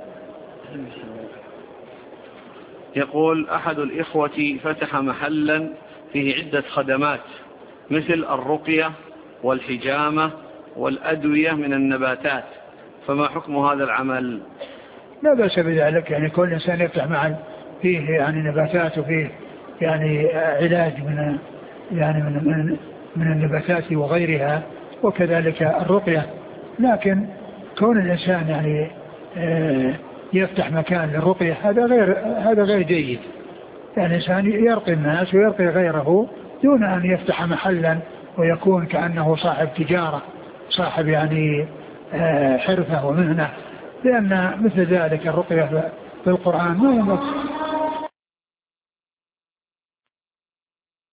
يقول: أحد الإخوة فتح محلا فيه عدة خدمات مثل الرقية والحجامة والأدوية من النباتات، فما حكم هذا العمل؟ لا بأس بذلك، يعني كل إنسان يفتح محل فيه يعني نباتات وفيه يعني علاج من يعني من من, من النباتات وغيرها، وكذلك الرقية، لكن كون الإنسان يعني يفتح مكان للرقية هذا غير هذا غير جيد. يعني الإنسان يرقي الناس ويرقي غيره دون أن يفتح محلا ويكون كأنه صاحب تجارة، صاحب يعني حرفة ومهنة، لأن مثل ذلك الرقية في القرآن ما ينبغي